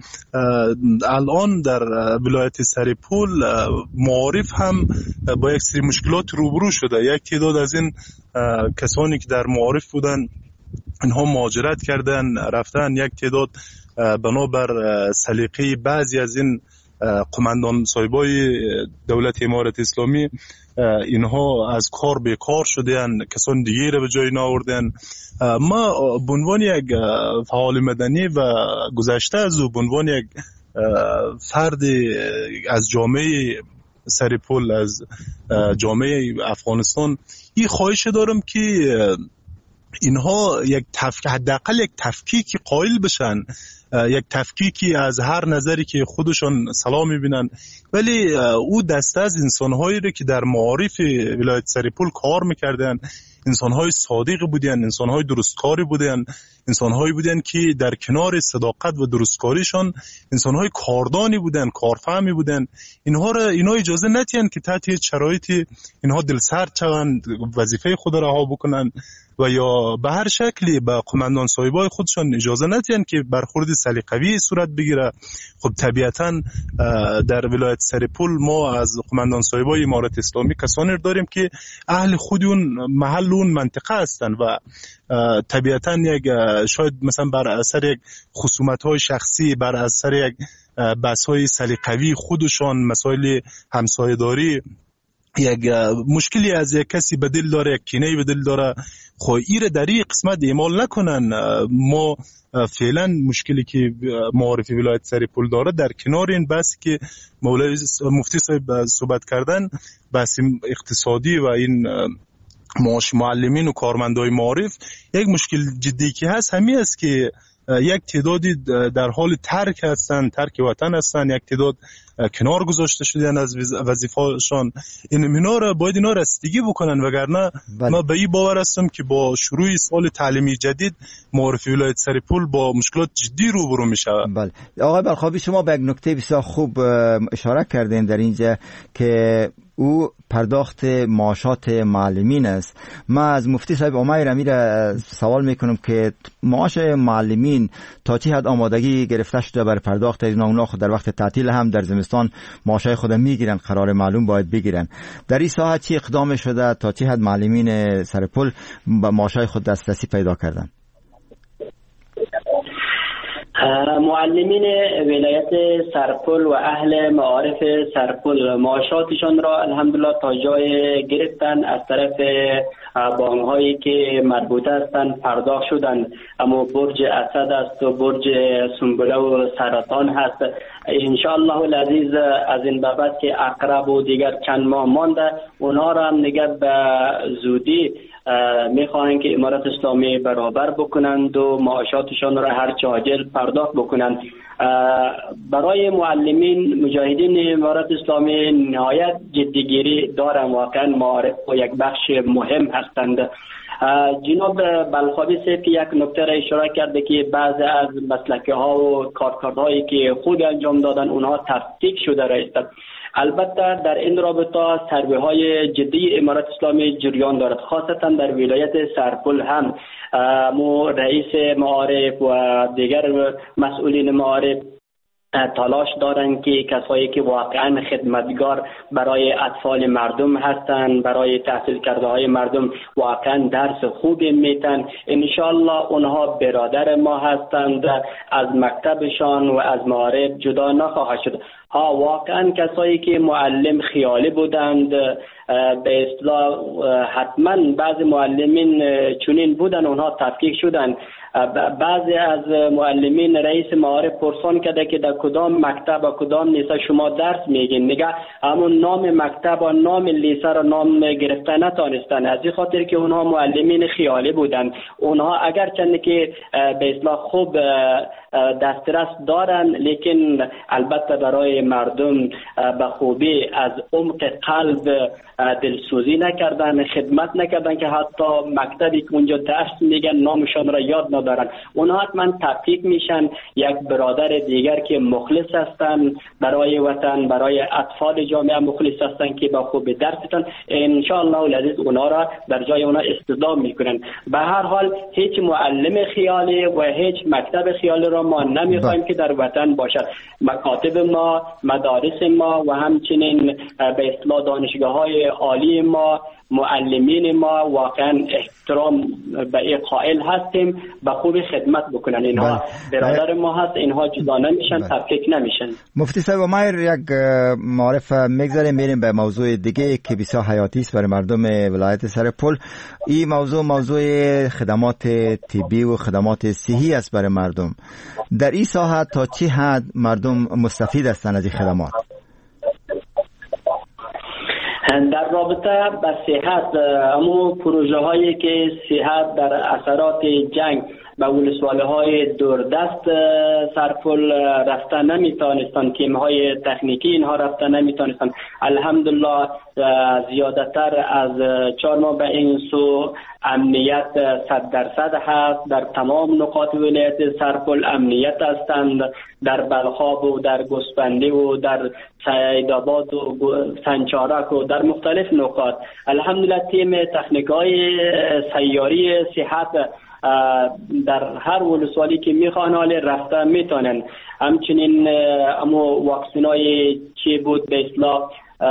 الان در ولایت سرپل معارف هم با یک سری مشکلات روبرو شده. یک تعداد از این کسانی که در معارف بودن اینها مهاجرت کردن رفتن، یک تعداد بنابر سلیقه بعضی از این قماندان صاحبای دولت امارت اسلامی اینها از کار بیکار شدن، کسان دیگه را به جای نآوردن. ما به عنوان یک فعال مدنی و گذشته از او به عنوان یک فرد از جامعه سرپل، از جامعه افغانستان، این خواهش دارم که اینها یک تفکیک، حداقل یک تفکیکی قائل بشن، یک تفکیکی از هر نظری که خودشان سلام میبینن، ولی او دسته از انسانهایی رو که در معارف ولایت سرپل کار میکردن، انسانهای صادق بودن، انسانهای درستکاری بودن، انسانهایی بودن که در کنار صداقت و درستکاریشان انسانهای کاردانی بودن، کارفهمی بودن. اینها را اینا اجازه ندین که تحت هیچ شرایطی اینها دلسرد شوند، وظیفه خود را رها بکنن و یا به هر شکلی به قماندان صاحبای خودشان اجازه ندین که برخورد سلیقه‌ای صورت بگیره. خب طبیعتاً در ولایت سرپل ما از قماندان صاحبای امارت اسلامی کسانی داریم که اهل خود اون محل اون منطقه هستند و طبیعتاً یک شاید مثلا بر اثر یک خصومت‌های شخصی، بر اثر یک بحث‌های سلیقه‌ای خودشان، مسائل همسایه‌داری، یک مشکلی از یک کسی به دل داره، یک کینه‌ای به دل داره، خب این در این قسمت اعمال نکنن. ما فعلا مشکلی که معارف ولایت سرپل داره در کنار این بحثی که مولوی مفتی صاحب صحبت کردن، بحث اقتصادی و این معاش معلمین و کارمندای معارف، یک مشکل جدی که هست همین است که یک تعدادی در حال ترک هستن، ترک وطن هستن، یک تعداد کنار گذاشته شدن از وظیفه‌شان. این اینا را باید اینا رسیدگی بکنن، وگرنه بله. ما به این باور هستم که با شروع سال تعلیمی جدید معارف ولایت سرپل با مشکلات جدی روبرو میشه. بله آقای بلخابی، شما به یک نکته بسیار خوب اشاره کردین در اینجا که او پرداخت معاشات معلمین است. من از مفتی صاحب امیر امیر سوال میکنم که معاش معلمین تا چه حد آمادگی گرفته شده برای پرداخت از اونا؟ خود در وقت تعطیل هم در زمستان معاشای خود میگیرن، قرار معلوم باید بگیرن. در این ساحه چی اقدام شده تا چه حد معلمین سرپل با معاشای خود دسترسی پیدا کردن؟ معلمین ولایت سرپل و اهل معارف سرپل معاشاتشان را الحمدلله تا جای گرفتن از طرف بانک هایی که مربوطه هستند پرداخت شدن. اما برج اسد است و برج سنبله و سرطان هست. انشاءالله العزیز از این بابت که اقرب و دیگر چند ماه مانده، اونها را هم نگه به زودی میخواهند که امارت اسلامی برابر بکنند و معاشاتشان را هر چه عاجل پرداخت بکنند. برای معلمین مجاهدین امارت اسلامی نهایت جدیگیری دارند، واقعا معارف و یک بخش مهم هستند. جناب بلخابی صاحب که یک نکته را اشاره کرده که بعض از مسلکه ها و کارکردهایی که خود انجام دادن اونها تفکیک شده رایستند. البته در این رابطه سروی های جدی امارت اسلامی جریان دارد، خاصتا در ولایت سرپل هم مو رئیس معارف و دیگر مسئولین معارف تلاش دارند که کسایی که واقعا خدمتگار برای اطفال مردم هستند، برای تحصیل کرده های مردم واقعا درس خوبی میتن، انشالله اونها برادر ما هستند، از مکتبشان و از معارف جدا نخواهد شد. ها واقعا کسایی که معلم خیالی بودند، به اصطلاح حتما بعضی معلمین چنین بودن، اونها تفکیک شدن. بعضی از معلمین رئیس معارف پرسان کرده که در کدام مکتب و کدام لیسه شما درس میگین، میگه همون نام مکتب و نام لیسه را نام گرفته نتانستن، از این خاطر که اونها معلمین خیالی بودن. اونها اگر چند که به اصطلاح خوب دسترس دارن، لیکن البته برای مردم به خوبی از عمق قلب دلسوزی نکردن، خدمت نکردن، که حتی مکتبی که اونجا درس میگن نامشان را یاد ندارن. اونها حتما تفکیک میشن. یک برادر دیگر که مخلص هستن برای وطن، برای اطفال جامعه مخلص هستن که با خوب درس میتن، ان شاء الله العزیز اونها را در جای اونها استخدام میکنن. به هر حال هیچ معلم خیالی و هیچ مکتب خیالی را ما نمیخوایم که در وطن باشد. مکاتب ما، مدارس ما و همچنین به اصطلاح دانشگاه های عالی ما، معلمین ما واقعا احترام به این قائل هستیم، به خوب خدمت بکنن. اینها برادر ما هست، اینها جدا نمیشن، تفکیک نمیشن. مفتی صاحب ما یک معرف میگذاریم، میریم به موضوع دیگه که بسیار حیاتی است برای مردم ولایت سرپل. این موضوع موضوع خدمات طبی و خدمات صحی است برای مردم. در این ساحه تا چه حد مردم مستفید هستند از این خدمات؟ در رابطه با صحت، اما پروژه هایی که صحت در اثرات جنگ به ولسوالی های دوردست سرپل رفته نمیتونستن، تیم های تکنیکی اینها رفته نمیتونستن. الحمدلله زیادتر از چهار ماه به این سو امنیت صد درصد هست. در تمام نقاط ولایت سرپل امنیت هستند، در بلخاب و در گوسفندی و در سیدآباد و سنچارک و در مختلف نقاط. الحمدلله تیم تکنیکای سیاری صحت در هر ولسوالی که میخوان حال رفته میتونن. همچنین اما واکسینای چی بود به اصطلاح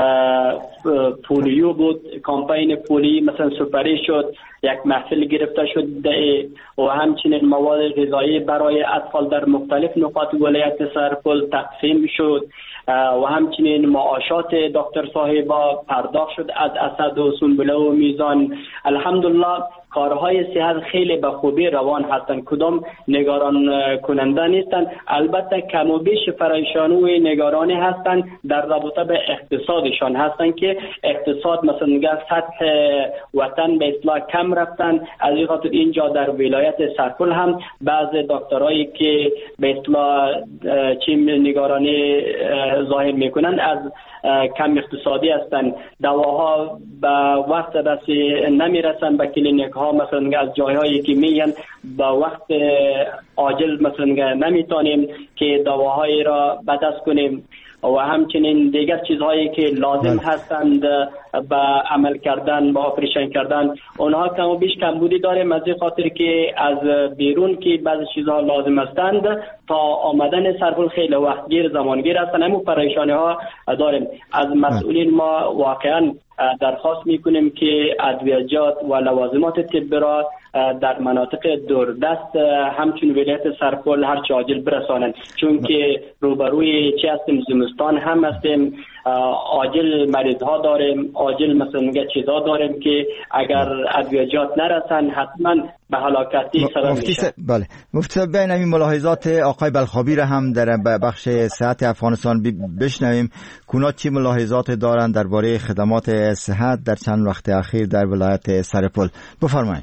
پولیو بود، کامپین پولی مثلا سپری شد، یک محفل گرفته شد و همچنین مواد غذایی برای اطفال در مختلف نقاط ولایت سرپل تقسیم شد و همچنین معاشات دکتر صاحبا پرداخت شد از اسد و سنبله و میزان. الحمدلله کارهای صحت خیلی به خوبی روان هستند، کدام نگران کننده نیستند. البته کم و بیش فرایشان و نگرانی هستند در رابطه به اقتصادشان هستند که اقتصاد مثلا میگه سطح وطن به اصطلاح کم رفتن. از این خاطر اینجا در ولایت سرپل هم بعض دکترایی که به اصطلاح چی نگرانی ظاهر میکنند از کم اقتصادی هستند. دواها به وقت رسی نمیرسن به کلینیک ها، مثلا از جایهایی که میگن با وقت عاجل مثلا نمیتونیم که دواهایی را به دست کنیم و همچنین دیگر چیزهایی که لازم هستند به عمل کردن، به آپریشن کردن، اونها کم و بیش کمبودی داریم. از این خاطر که از بیرون که بعضی چیزها لازم هستند تا آمدن سرپل خیلی وقتگیر زمانگیر هستند. همون پریشانی ها داریم. از مسئولین ما واقعا درخواست میکنیم که ادویجات و لوازمات طبی را در مناطق دوردست همچون ولایت سرپل هر چه عاجل برسانند، چون که روبروی چی هستیم زمستان هم هستیم، عاجل مریض ها داریم، عاجل مثلا میگه چیزا داریم که اگر ادویجات نرسن حتما به هلاکتی سبب میشه. بله مفتی صاحب بین این ملاحظات آقای بلخابی را هم در بخش صحت افغانستان بشنویم. کونا چی ملاحظات دارند درباره خدمات صحت در چند وقت اخیر در ولایت سرپل؟ بفرمایید.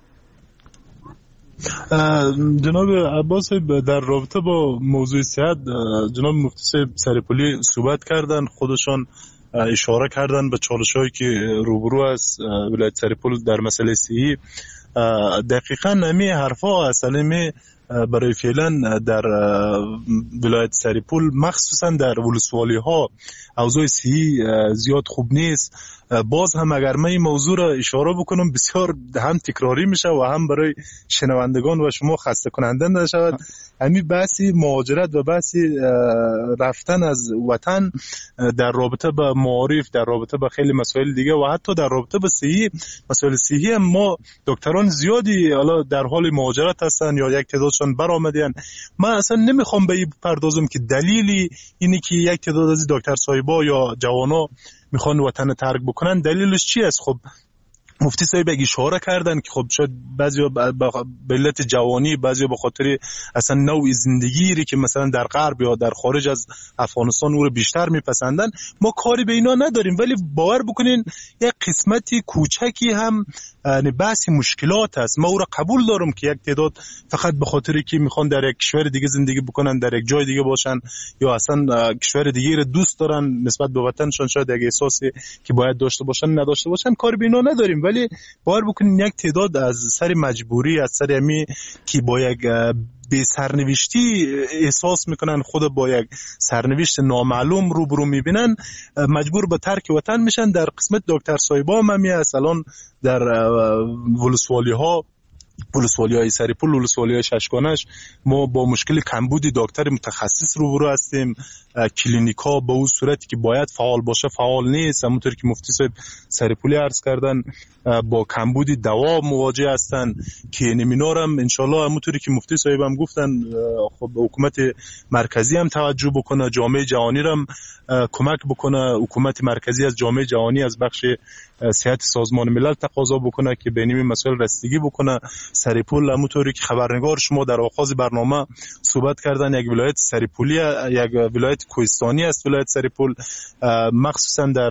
جناب عباس در رابطه با موضوع صحت جناب مفتی صاحب سرپلی صحبت کردن، خودشان اشاره کردن به چالش‌هایی که روبرو است ولایت سرپل در مسئله صحی. دقیقاً نمی حرفا اصلا می برای فعلا در ولایت سرپل مخصوصا در ولسوالی ها اوضاع صحی زیاد خوب نیست. باز هم اگر من این موضوع را اشاره بکنم بسیار هم تکراری میشه و هم برای شنوندگان و شما خسته کننده نشود همین بحثی مهاجرت و بحثی رفتن از وطن در رابطه با معارف، در رابطه با خیلی مسائل دیگه و حتی در رابطه با صحی، مسائل صحی هم ما دکتران زیادی حالا در حال مهاجرت هستن یا یک تعدادشان برآمدن. من اصلا نمیخوام به این پردازم که دلیلی اینی که یک تعداد از دکتر صاحبا یا جوانا میخوان وطن ترک بکنن دلیلش چی است؟ خب مفتی صاحب اگه اشاره کردن که خب شاید بعضیا به علت جوانی، بعضیا به خاطر اصلا نوع زندگی که مثلا در غرب یا در خارج از افغانستان او رو بیشتر میپسندن. ما کاری به اینا نداریم، ولی باور بکنین یک قسمتی کوچکی هم بحث مشکلات است. ما او را قبول دارم که یک تعداد فقط به خاطر که میخوان در یک کشور دیگه زندگی بکنن، در یک جای دیگه باشن یا اصلا کشور دیگه رو دوست دارن نسبت به وطنشون، شاید یک احساسی که باید داشته باشن نداشته باشن، کاری به اینا نداریم. ولی باور بکنین یک تعداد از سر مجبوری، از سر امی که با یک به سرنوشتی احساس میکنن، خود با یک سرنوشت نامعلوم روبرو میبینن، مجبور به ترک وطن میشن. در قسمت دکتر صاحبا هم همی است. الان در ولسوالی ها، ولسوالی های سریپول، ولسوالی های ششگانش، ما با مشکل کمبود دکتر متخصص روبرو هستیم. کلینیک ها به اون صورتی که باید فعال باشه فعال نیست. همونطور که مفتی صاحب سریپولی عرض کردن با کمبود دوا مواجه هستن که نمینارم انشالله همونطوری که مفتی صاحب هم گفتن خب حکومت مرکزی هم توجه بکنه، جامعه جهانی هم کمک بکنه. حکومت مرکزی از جامعه جهانی، از بخش صحت سازمان ملل تقاضا بکنه که به این مسائل رسیدگی بکنه. سریپول همونطوری که خبرنگار شما در آغاز برنامه صحبت کردن، یک ولایت سریپولی، یک ولایت کوهستانی است ولایت سریپول، مخصوصا در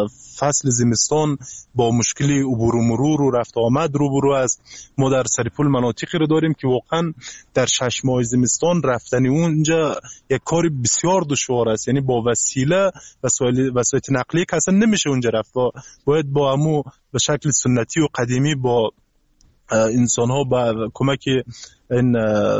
فصل زمستان با مشکلی عبور و مرور و رفت آمد روبرو است. ما در سریپول مناطقی رو داریم که واقعا در شش ماه زمستان رفتن اونجا یک کاری بسیار دشوار است، یعنی با وسیله وسایل وسایل نقلیه که اصلا نمیشه اونجا رفت، باید با همو به شکل سنتی و قدیمی با انسان ها با کمک این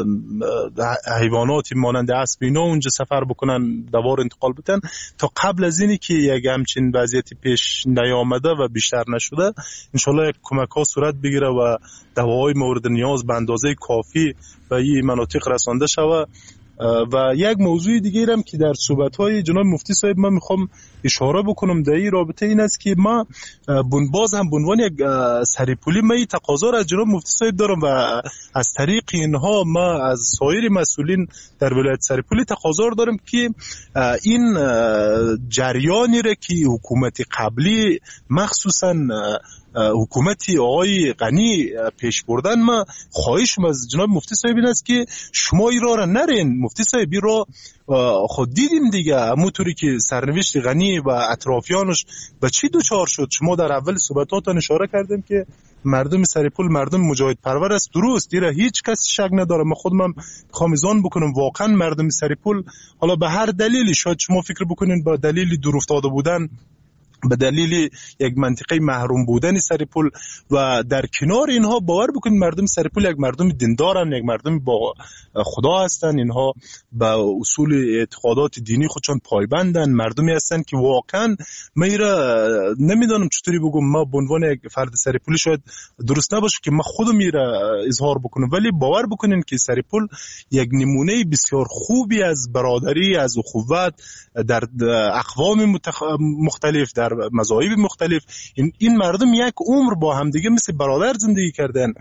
حیواناتی مانند اسب اینا اونجا سفر بکنن، دوار انتقال بتن تا قبل از اینی که یک همچین وضعیتی پیش نیامده و بیشتر نشده انشالله یک کمک ها صورت بگیره و دواهای مورد نیاز به اندازه کافی به این مناطق رسانده شود. و یک موضوع دیگه هم که در صحبت‌های جناب مفتی صاحب من میخوام اشاره بکنم در این رابطه این است که ما باز هم به عنوان یک سریپولی ما این تقاضا را از جناب مفتی صاحب دارم و از طریق اینها ما از سایر مسئولین در ولایت سریپولی تقاضا دارم که این جریانی را که حکومت قبلی مخصوصا حکومتی آقای غنی پیش بردن، ما خواهشم از جناب مفتی صاحب این است که شما این راه را نرین. مفتی صاحب را خود دیدیم دیگه، همونطوری که سرنوشت غنی و اطرافیانش به چی دوچار شد. شما در اول صحبتاتون اشاره کردیم که مردم سریپول مردم مجاهد پرور است، درست، دیره هیچ کس شک نداره. من خودم میخوام ایزان بکنم واقعا مردم سریپول حالا به هر دلیلی، شاید شما فکر بکنین با دلیلی دور افتاده بودن، به دلیل یک منطقه محروم بودن سریپول و در کنار اینها باور بکنید مردم سریپول یک مردم دیندارن، یک مردم با خدا هستن، اینها به اصول اعتقادات دینی خودشان پایبندن، مردمی هستن که واقعا میره نمیدونم چطوری بگم، ما به عنوان یک فرد سریپولی شاید درست نباشه که ما خودم میره اظهار بکنم، ولی باور بکنین که سریپول یک نمونه بسیار خوبی از برادری، از اخوت در اقوام متخ... مختلف، در مذاهب مختلف، این این مردم یک عمر با هم دیگه مثل برادر زندگی کردن.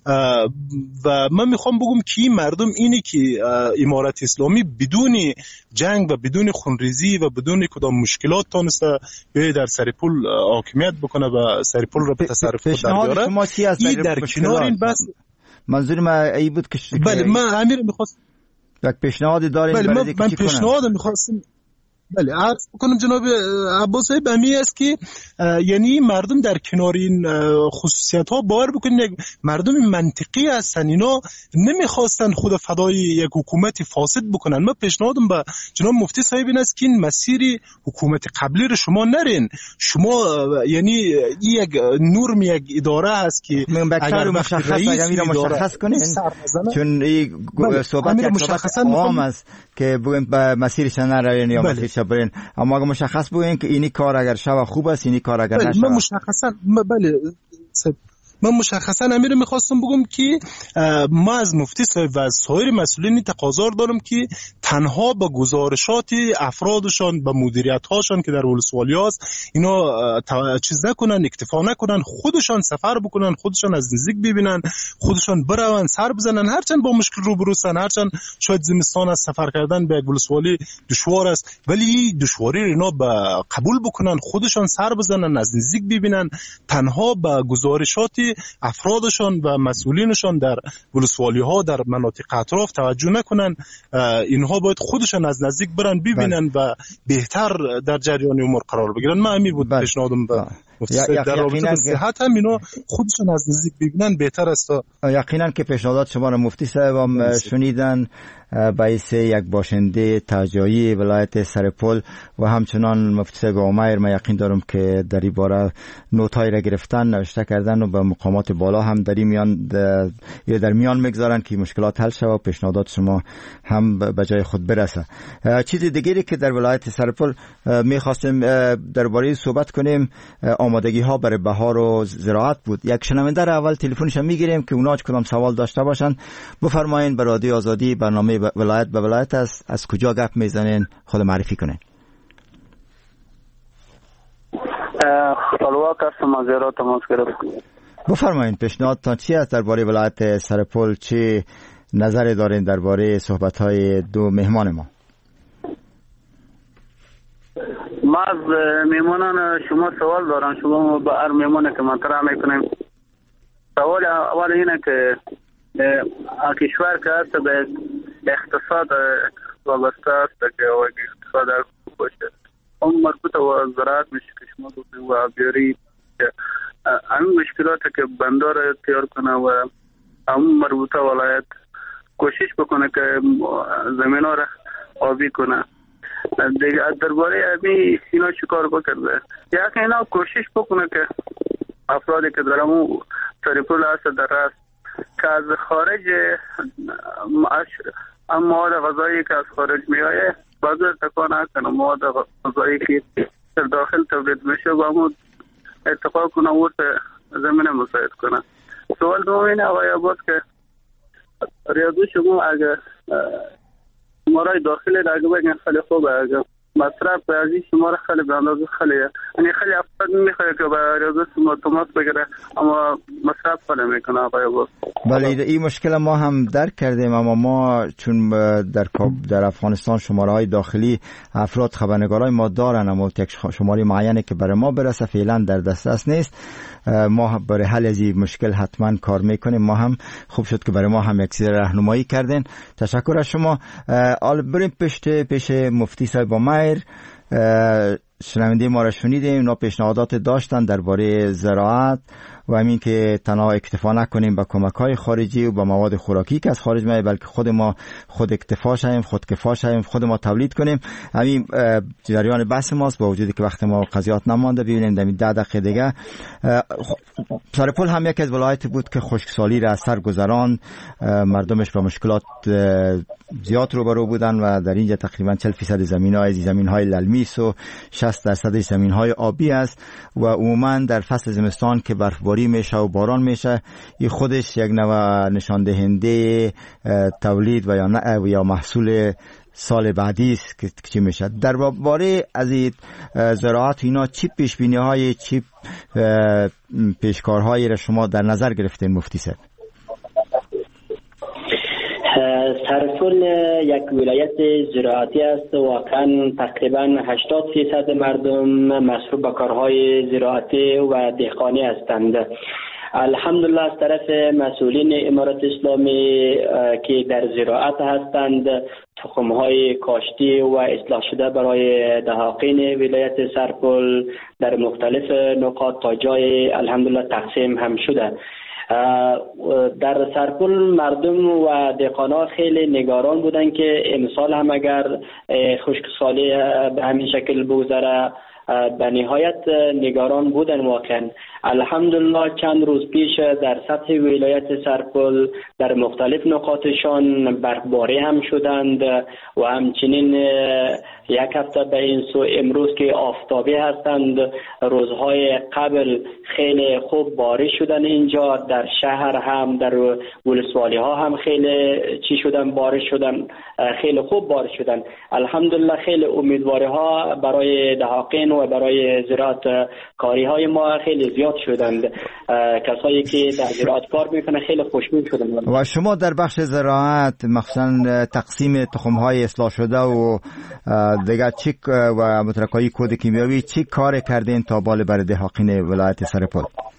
و من میخوام بگم که این مردم اینی که امارت اسلامی بدون جنگ و بدون خونریزی و بدون کدام مشکلات تونسته در سریپول حاکمیت بکنه و سریپول را به تصرف خود در بیاره، این در کنار این بس منظور ما ای بود که بله من امیر میخواست یک پیشنهاد داریم. بله من, من پیشنهاد میخواستم بله عرض بکنم جناب عباس صاحب همی است که یعنی مردم در کنار این خصوصیت ها باور بکنید یک مردم منطقی هستن، اینا نمیخواستن خود فدای یک حکومت فاسد بکنن. من پیشنهادم به جناب مفتی صاحب این است که این مسیر حکومت قبلی رو شما نرین. شما یعنی یک نورم یک اداره هست که اگر مشخص اگر میره مشخص کنین، چون این صحبت یک صحبت عام است که بگیم به مسیرش نرین یا مسیرش برین، اما اگر مشخص بگین که اینی کار اگر شب خوب است، اینی کار اگر نشه. من مشخصا بله من مشخصا امیر میخواستم بگم که ما از مفتی صاحب و از سایر مسئولین تقاضا دارم که تنها با گزارشات افرادشان با مدیریت هاشان که در ولسوالی هست اینا چیز نکنن، اکتفا نکنن، خودشان سفر بکنن، خودشان از نزدیک ببینن، خودشان برون سر بزنن، هرچند با مشکل روبروستن، هرچند شاید زمستان از سفر کردن به ولسوالی دشوار است، ولی دشواری اینا با قبول بکنن، خودشان سر بزنن، از نزدیک ببینن، تنها با گزارشات افرادشان و مسئولینشان در ولسوالی ها در مناطق اطراف توجه نکنن. اینها باید خودشان از نزدیک برن ببینن و بهتر در جریان امور قرار بگیرن. من امیر بود پیشنهادم به مفتی در رابطه با صحت هم اینا خودشان از نزدیک ببینن بهتر است. یقینا که پیشنهادات شما را مفتی صاحب هم شنیدن باعث یک باشنده تاجایی ولایت سرپل و همچنان مفتی صاحب عمیر، من یقین دارم که در این باره نوت‌هایی را گرفتن، نوشته کردن و به مقامات بالا هم در میان یا در میان میگذارن که مشکلات حل شود و پیشنهادات شما هم به جای خود برسه. چیز دیگری که در ولایت سرپل میخواستیم درباره صحبت کنیم آمادگی ها برای بهار و زراعت بود. یک شنونده را اول تلفنش میگیریم که اونا کدام سوال داشته باشن. بفرمایید. به رادیو آزادی برنامه ولایت به ولایت است. از کجا گپ میزنین؟ خود معرفی کنین. خلوات هستم از ایران تماس گرفتم. بفرمایید پیشنهادتان چی است درباره ولایت سرپل؟ چه نظری دارین درباره صحبت‌های دو مهمان ما؟ ما از مهمانان شما سوال دارم. شما با هر مهمانی که مطرح میکنیم سوال اول اینه که کشور که هست به اقتصاد وابسته است که اقتصاد خوب باشه، اون مربوط و زراعت میشه که شما گفتیم و آبیاری، همین مشکلاتی که بندر تیار کنه و همون مربوطه ولایت کوشش بکنه که زمین ها را آبی کنه. دیگه درباره امی اینا چیکار بکرده؟ یا که اینا کوشش بکنه که افرادی که در همون سرپل هست در راست که از خارج مواد غذایی که از خارج میایه بازار تکان نکنه، مواد غذایی که در داخل تولید میشه با همون اتفاق کنه و زمین مساعد کنه. سوال دوم اینه آقای عباس که ریاضی شما اگر شمارای داخلی را اگر بگن خیلی خوبه، اگر مصرف به ازی شماره خیلی به اندازه خیلی یعنی خیلی افراد میخواه که به ریاضی شما تماس بگیره اما مصرف خیلی میکنه آقای عباس. بله این مشکل ما هم درک کردیم، اما ما چون در در افغانستان شماره های داخلی افراد خبرنگارای ما دارن اما یک شماره معینه که برای ما برسه فعلا در دسترس نیست. ما برای حل از این مشکل حتما کار میکنیم. ما هم خوب شد که برای ما هم یک چیز راهنمایی کردین. تشکر از شما. حالا بریم پیش پیش مفتی صاحب عمیر. شنونده ما را شنیدیم، اونا پیشنهادات داشتن درباره زراعت و همین که تنها اکتفا نکنیم با کمک‌های خارجی و با مواد خوراکی که از خارج میاد، بلکه خود ما خود اکتفا شیم، خود کفا شیم، خود ما تولید کنیم. همین جریان بحث ماست. با وجودی که وقت ما قضیات نمانده، ببینیم در ده دقیقه دیگه. سرپل هم یک از ولایت بود که خشکسالی را از سر گذران، مردمش با مشکلات زیاد روبرو بودن و در اینجا تقریبا چهل درصد زمین‌های زمین‌های للمیس و شصت درصد زمین‌های آبی است و عموما در فصل زمستان که برفباری میشه و باران میشه، این خودش یک نوع نشان دهنده تولید و یا نه یا محصول سال بعدی است که چی میشه. در باره از این زراعت اینا چی پیش بینی های چی پیشکارهایی را شما در نظر گرفتین مفتی صاحب؟ سرپل یک ولایت زراعتی است. واقعا تقریبا هشتاد درصد مردم مصروف به کارهای زراعتی و دهقانی هستند. الحمدلله از طرف مسئولین امارات اسلامی که در زراعت هستند تخم‌های کاشتی و اصلاح شده برای دهاقین ولایت سرپل در مختلف نقاط تا جای الحمدلله تقسیم هم شده. در سرپل مردم و دهقانا خیلی نگران بودن که امسال هم اگر خشکسالی به همین شکل بگذره به نهایت نگران بودن واقعا. الحمدلله چند روز پیش در سطح ولایت سرپل در مختلف نقاطشان برفباری هم شدند و همچنین یک هفته به این سو امروز که آفتابی هستند. روزهای قبل خیلی خوب بارش شدن اینجا در شهر هم در ولسوالی ها هم خیلی چی شدن بارش شدن خیلی خوب بارش شدن. الحمدلله خیلی امیدواری ها برای دهاقین و برای زراعت کاری های ما خیلی زیاد شدند. کسایی که در زراعت کار میکنه خیلی خوشبین شدند. و شما در بخش زراعت مخصوصا تقسیم تخم های اصلاح شده و دیگر چی و مترکای کود کیمیاوی چی کار کردین تا بال بر دهاقین ولایت سرپل؟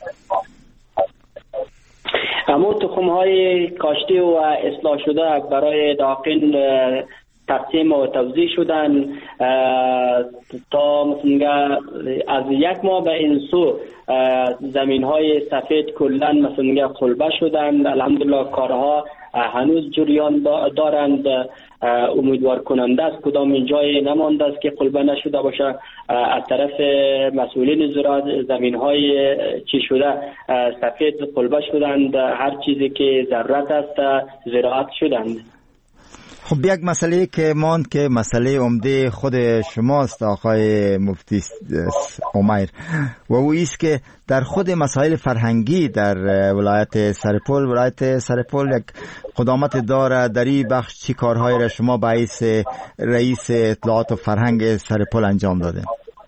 اما تخم های کاشته و اصلاح شده برای دهاقین تقسیم و توزیع شدن. تا مثلا از یک ماه به این سو زمین های سفید کلا مثلا خلبه شدند. الحمدلله کارها هنوز جریان دارند. امیدوار کننده است کدام جای نمانده است که خلبه نشده باشه. از طرف مسئولین زراعت زمین های چی شده سفید خلبه شدند. هر چیزی که ضرورت است زراعت شدند. خب یک مسئله که ماند که مسئله عمده خود شماست آقای مفتی عمیر و او است که در خود مسائل فرهنگی در ولایت سرپل ولایت سرپل یک قدامت داره. در این بخش چی کارهایی را شما باعث رئیس اطلاعات و فرهنگ سرپل انجام داده؟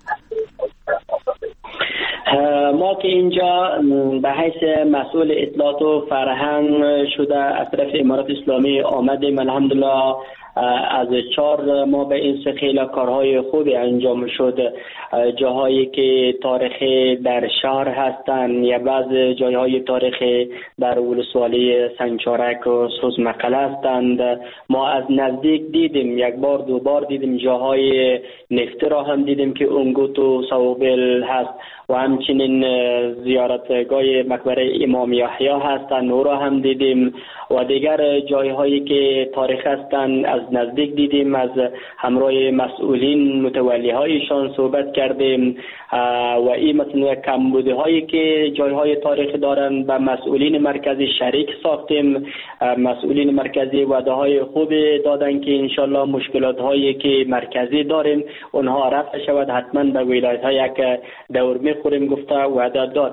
ما که اینجا به حیث مسئول اطلاعات و فرهنگ شده از طرف امارات اسلامی آمدیم. الحمدلله از چهار ماه به این سه خیلی کارهای خوبی انجام شد. جاهایی که تاریخی در شهر هستند یا بعض جاهای تاریخی در ولسوالی سنگچارک و سوزمقله هستند. ما از نزدیک دیدیم، یک بار دو بار دیدیم جاهای نفتی را هم دیدیم که اونگوت و سوبل هست و همچنین زیارتگاه مقبره امام یحیی هستند نو را هم دیدیم و دیگر جایهایی که تاریخ هستند از نزدیک دیدیم. از همراه مسئولین متولی هایشان صحبت کردیم و این مثلا کمبودی هایی که جایهای تاریخی دارند به مسئولین مرکزی شریک ساختیم. مسئولین مرکزی وعده های خوب دادن که انشالله مشکلات هایی که مرکزی داریم اونها رفع شود حتما به ولایت ها یک دور میخوریم گفته وعده داد.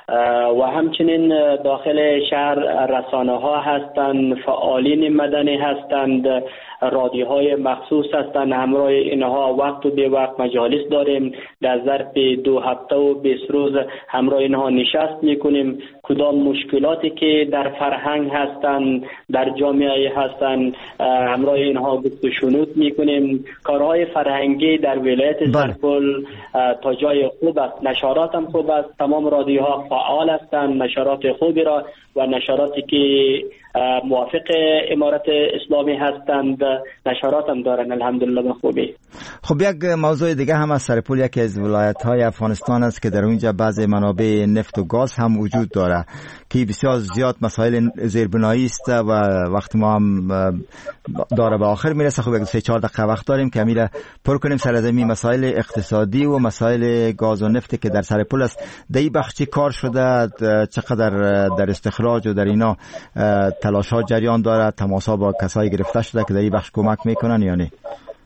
و همچنین داخل شهر رسانه ها هستند، فعالین مدنی هستند، رادیوهای مخصوص هستند. همراه اینها وقت و به وقت مجالس داریم. در ظرف دو هفته و بیست روز همراه اینها نشست میکنیم. کدام مشکلاتی که در فرهنگ هستند در جامعه هستند همراه اینها گفت و شنود میکنیم. کارهای فرهنگی در ولایت سرپل تا جای خوب است. نشرات هم خوب است. تمام رادیوها فعال هستند. نشرات خوبی را و نشراتی که موافق امارت اسلامی هستند نشرات هم دارن الحمدلله به خوبی. خب یک موضوع دیگه هم از سرپل یکی از ولایت های افغانستان است که در اونجا بعضی منابع نفت و گاز هم وجود داره که بسیار زیاد مسائل زیربنایی است و وقت ما هم داره به آخر میرسه. خب یک سه چهار دقیقه وقت داریم که میره پر کنیم سرزمین مسائل اقتصادی و مسائل گاز و نفتی که در سرپل است. در این بخش چی کار شده؟ چقدر در استخراج و در اینا تلاش ها جریان داره؟ تماس ها با کسایی گرفته شده که در این بخش کمک میکنن یا نه؟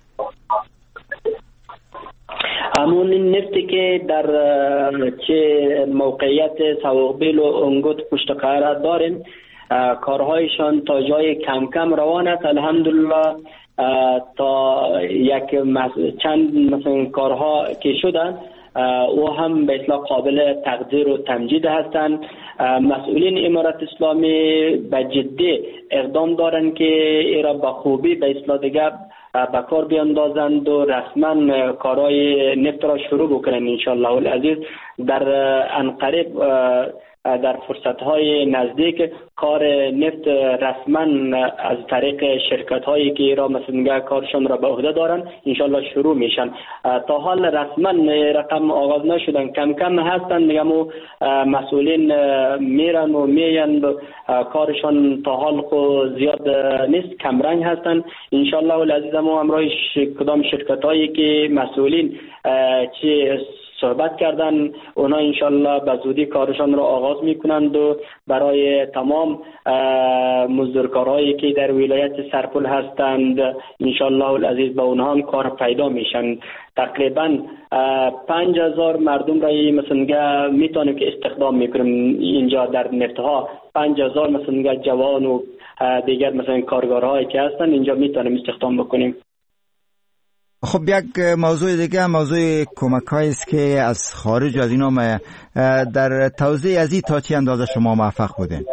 همون نفتی که در چه موقعیت سوقبیل و انگوت پشت قرار داریم کارهایشان تا جای کم کم روان است الحمدلله. تا یک چند مثلا کارها که شدن او هم به اصلاح قابل تقدیر و تمجید هستند. مسئولین امارت اسلامی به جدی اقدام دارند که ایرا به خوبی به اصلاح دیگه به کار بیاندازند و رسما کارهای نفت را شروع بکنند انشاءالله العزیز. در انقریب در فرصت‌های نزدیک کار نفت رسما از طریق شرکت‌هایی که را مثلا کارشان را به عهده دارن انشالله شروع میشن. تا حال رسما رقم آغاز نشدن، کم کم هستن میگم و مسئولین میرن و میین کارشان تا حال خو زیاد نیست، کم رنگ هستن. انشالله العزیز ما همراه کدام شرکت‌هایی که مسئولین چه صحبت کردن. اونا انشالله به زودی کارشان را آغاز میکنند و برای تمام مزدورکارهایی که در ولایت سرپل هستند انشالله العزیز به اونها هم کار پیدا میشن. تقریبا پنج هزار مردم را مثلا میتونیم که استخدام میکنیم اینجا در نفتها. پنج هزار مثلا جوان و دیگر مثلا کارگرهایی که هستن اینجا میتونیم استخدام بکنیم. خب یک موضوع دیگه موضوع کمک هایی است که از خارج از اینا در توزیع از این تا چه اندازه شما موفق بودین؟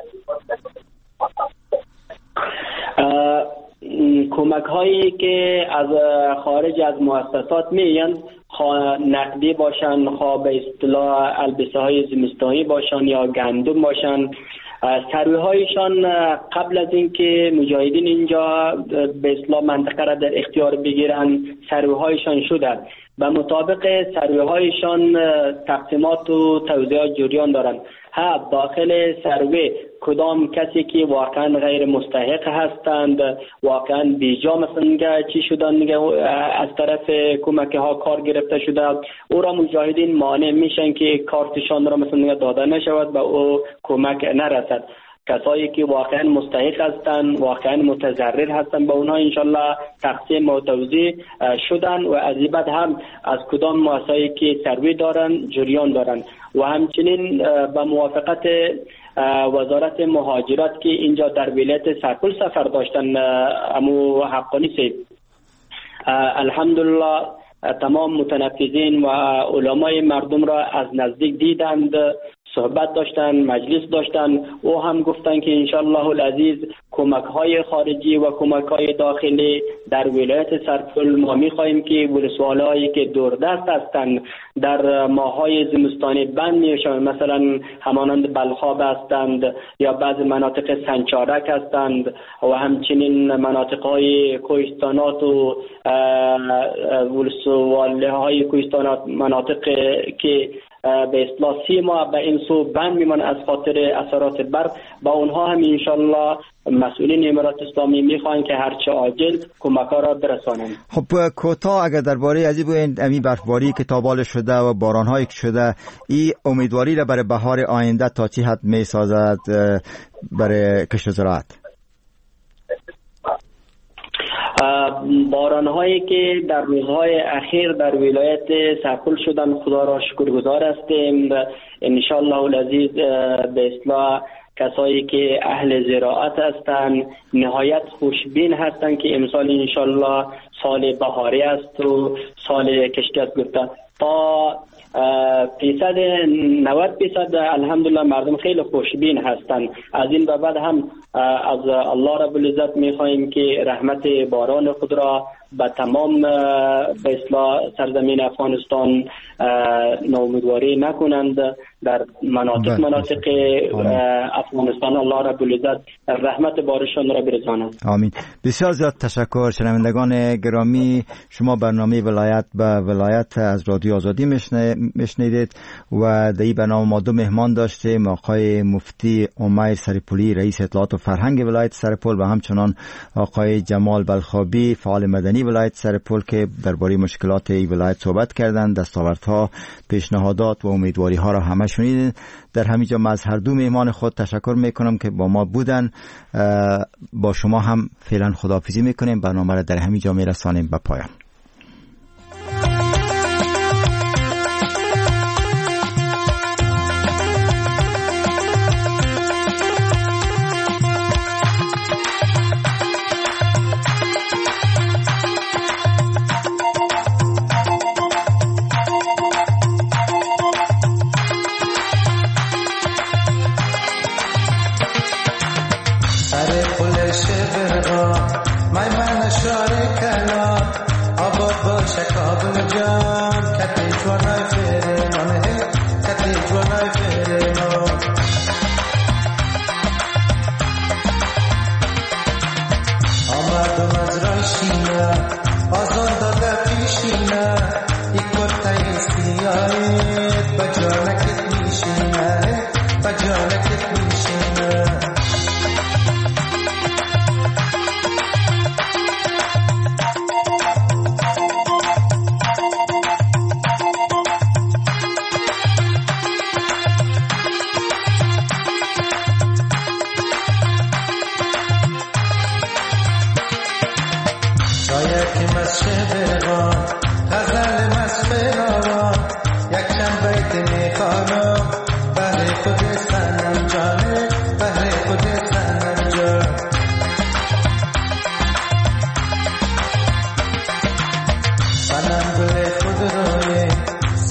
کمک هایی که از خارج از مؤسسات میان، خواه نقدی باشن، خواه به اصطلاح البسه های زمستانی باشن یا گندم باشن، سروی هایشان قبل از اینکه مجاهدین اینجا به اصطلاح منطقه را در اختیار بگیرن سروی هایشان شده. به مطابق سروی هایشان تقسیمات و توزیعات جریان دارن. ها داخل سروی کدام کسی که واقعا غیر مستحق هستند، واقعا بیجا مثلا چی شدن از طرف کمک ها کار گرفته شده، او را مجاهدین مانع میشن که کارتشان را مثلا داده نشود، به او کمک نرسد. کسایی که واقعا مستحق هستند، واقعا متضرر هستند، به اونها انشالله تقسیم و توزیع شدن و از این بعد هم از کدام مؤسسه‌ای که سروی دارن جریان دارن. و همچنین به موافقت وزارت مهاجرت که اینجا در ولایت سرپل سفر داشتن امو حقانی سید، الحمدلله تمام متنفذین و علمای مردم را از نزدیک دیدند، صحبت داشتن، مجلس داشتن. او هم گفتن که انشالله العزیز کمک های خارجی و کمک های داخلی در ولایت سرپل ما میخواهیم که ولسواله هایی که دوردست هستند در ماهای زمستانی بند میشن، مثلا همانند بلخاب هستند یا بعض مناطق سنچارک هستند و همچنین مناطق های کوهستانات و ولسواله های کوهستانات، مناطق که به اصطلاح سی ماه به این سو بند میمان از خاطر اثرات برق، با اونها هم انشالله مسئولین امارات اسلامی میخوان که هرچه عاجل کمک‌ها را برسانند. خب کوتاه اگر درباره از این برفباری که تابال شده و باران‌هایی که شده، این امیدواری را برای بهار آینده تا چه حد میسازد برای کشت و زراعت؟ باران هایی که در روزهای اخیر در ولایت سرپل شدن خدا را شکرگزار هستیم. انشالله العزیز به اصطلاح کسایی که اهل زراعت هستند نهایت خوشبین هستند که امسال انشالله سال بهاری است و سال کشتی است. گفته تا فیصد نود فیصد الحمدلله مردم خیلی خوشبین هستند. از این به بعد هم از الله رب العزت میخواهیم که رحمت باران خود را به تمام به اصلاح سرزمین افغانستان ناامیدواری نکنند. در مناطق مناطق افغانستان الله رب العزت رحمت بارشان را برساند. آمین. بسیار زیاد تشکر. شنوندگان گرامی، شما برنامه ولایت به ولایت از رادیو آزادی میشنیدید و در این برنامه ما دو مهمان داشتیم، آقای مفتی عمیر سریپولی رئیس اطلاعات و فرهنگ ولایت سرپل و همچنان آقای جمال بلخابی فعال مدنی ولایت سرپل که درباره مشکلات این ولایت صحبت کردند، دستاوردها، پیشنهادات و امیدواری‌ها را همه شنیدید. در همینجا من از هر دو مهمان خود تشکر میکنم که با ما بودن. با شما هم فعلا خداحافظی میکنیم. برنامه را در همینجا میرسانیم به پایان.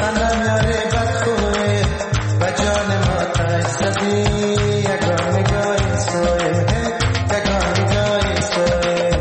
صنم یاره بدخوه و جان ما تش زدی یگان نگاه سوه یگان نگاه سوه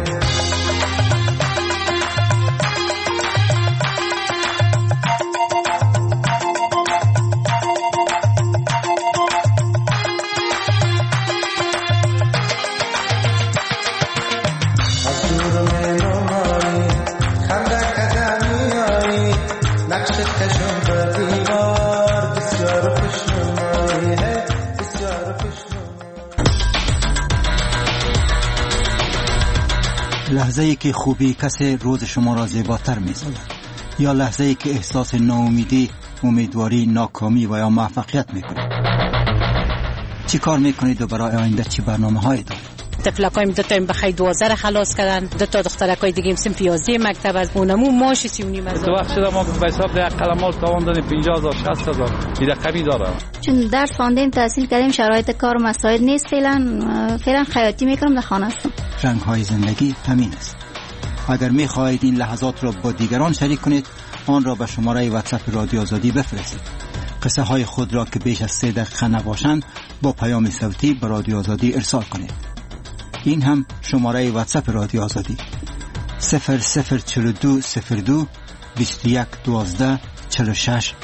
لحظه ای که خوبی کسی روز شما را زیباتر می سازد، یا لحظه ای که احساس ناامیدی، امیدواری، ناکامی و یا موفقیت می کنید. چی کار می کنید و برای آینده چی برنامه هایی دارید؟ تفلکایم دو تا بخیر دوازده خلاص کردن، دو تا دخترکای دیگه صنف یازده مکتب از اونمو ماش سی و نیم هزار. تو وقت شده ما به حساب ده قلمال تاوان دادیم پنجاه هزار شصت هزار این رقمی داره. چون درس خواندیم تحصیل کردیم شرایط کار مساعد نیست، فعلا فعلا خیاطی میکنم در خانه هستم. رنگ های زندگی همین است. اگر می خواهید این لحظات را با دیگران شریک کنید، آن را به شماره واتساپ رادیو آزادی بفرستید. قصه های خود را که بیش از سه دقیقه نباشند با پیام صوتی به رادیو آزادی ارسال کنید. این هم شماره واتساپ رادیو آزادی صفر صفر چهل و دو صفر دو بیست و یک دوازده چهل و شش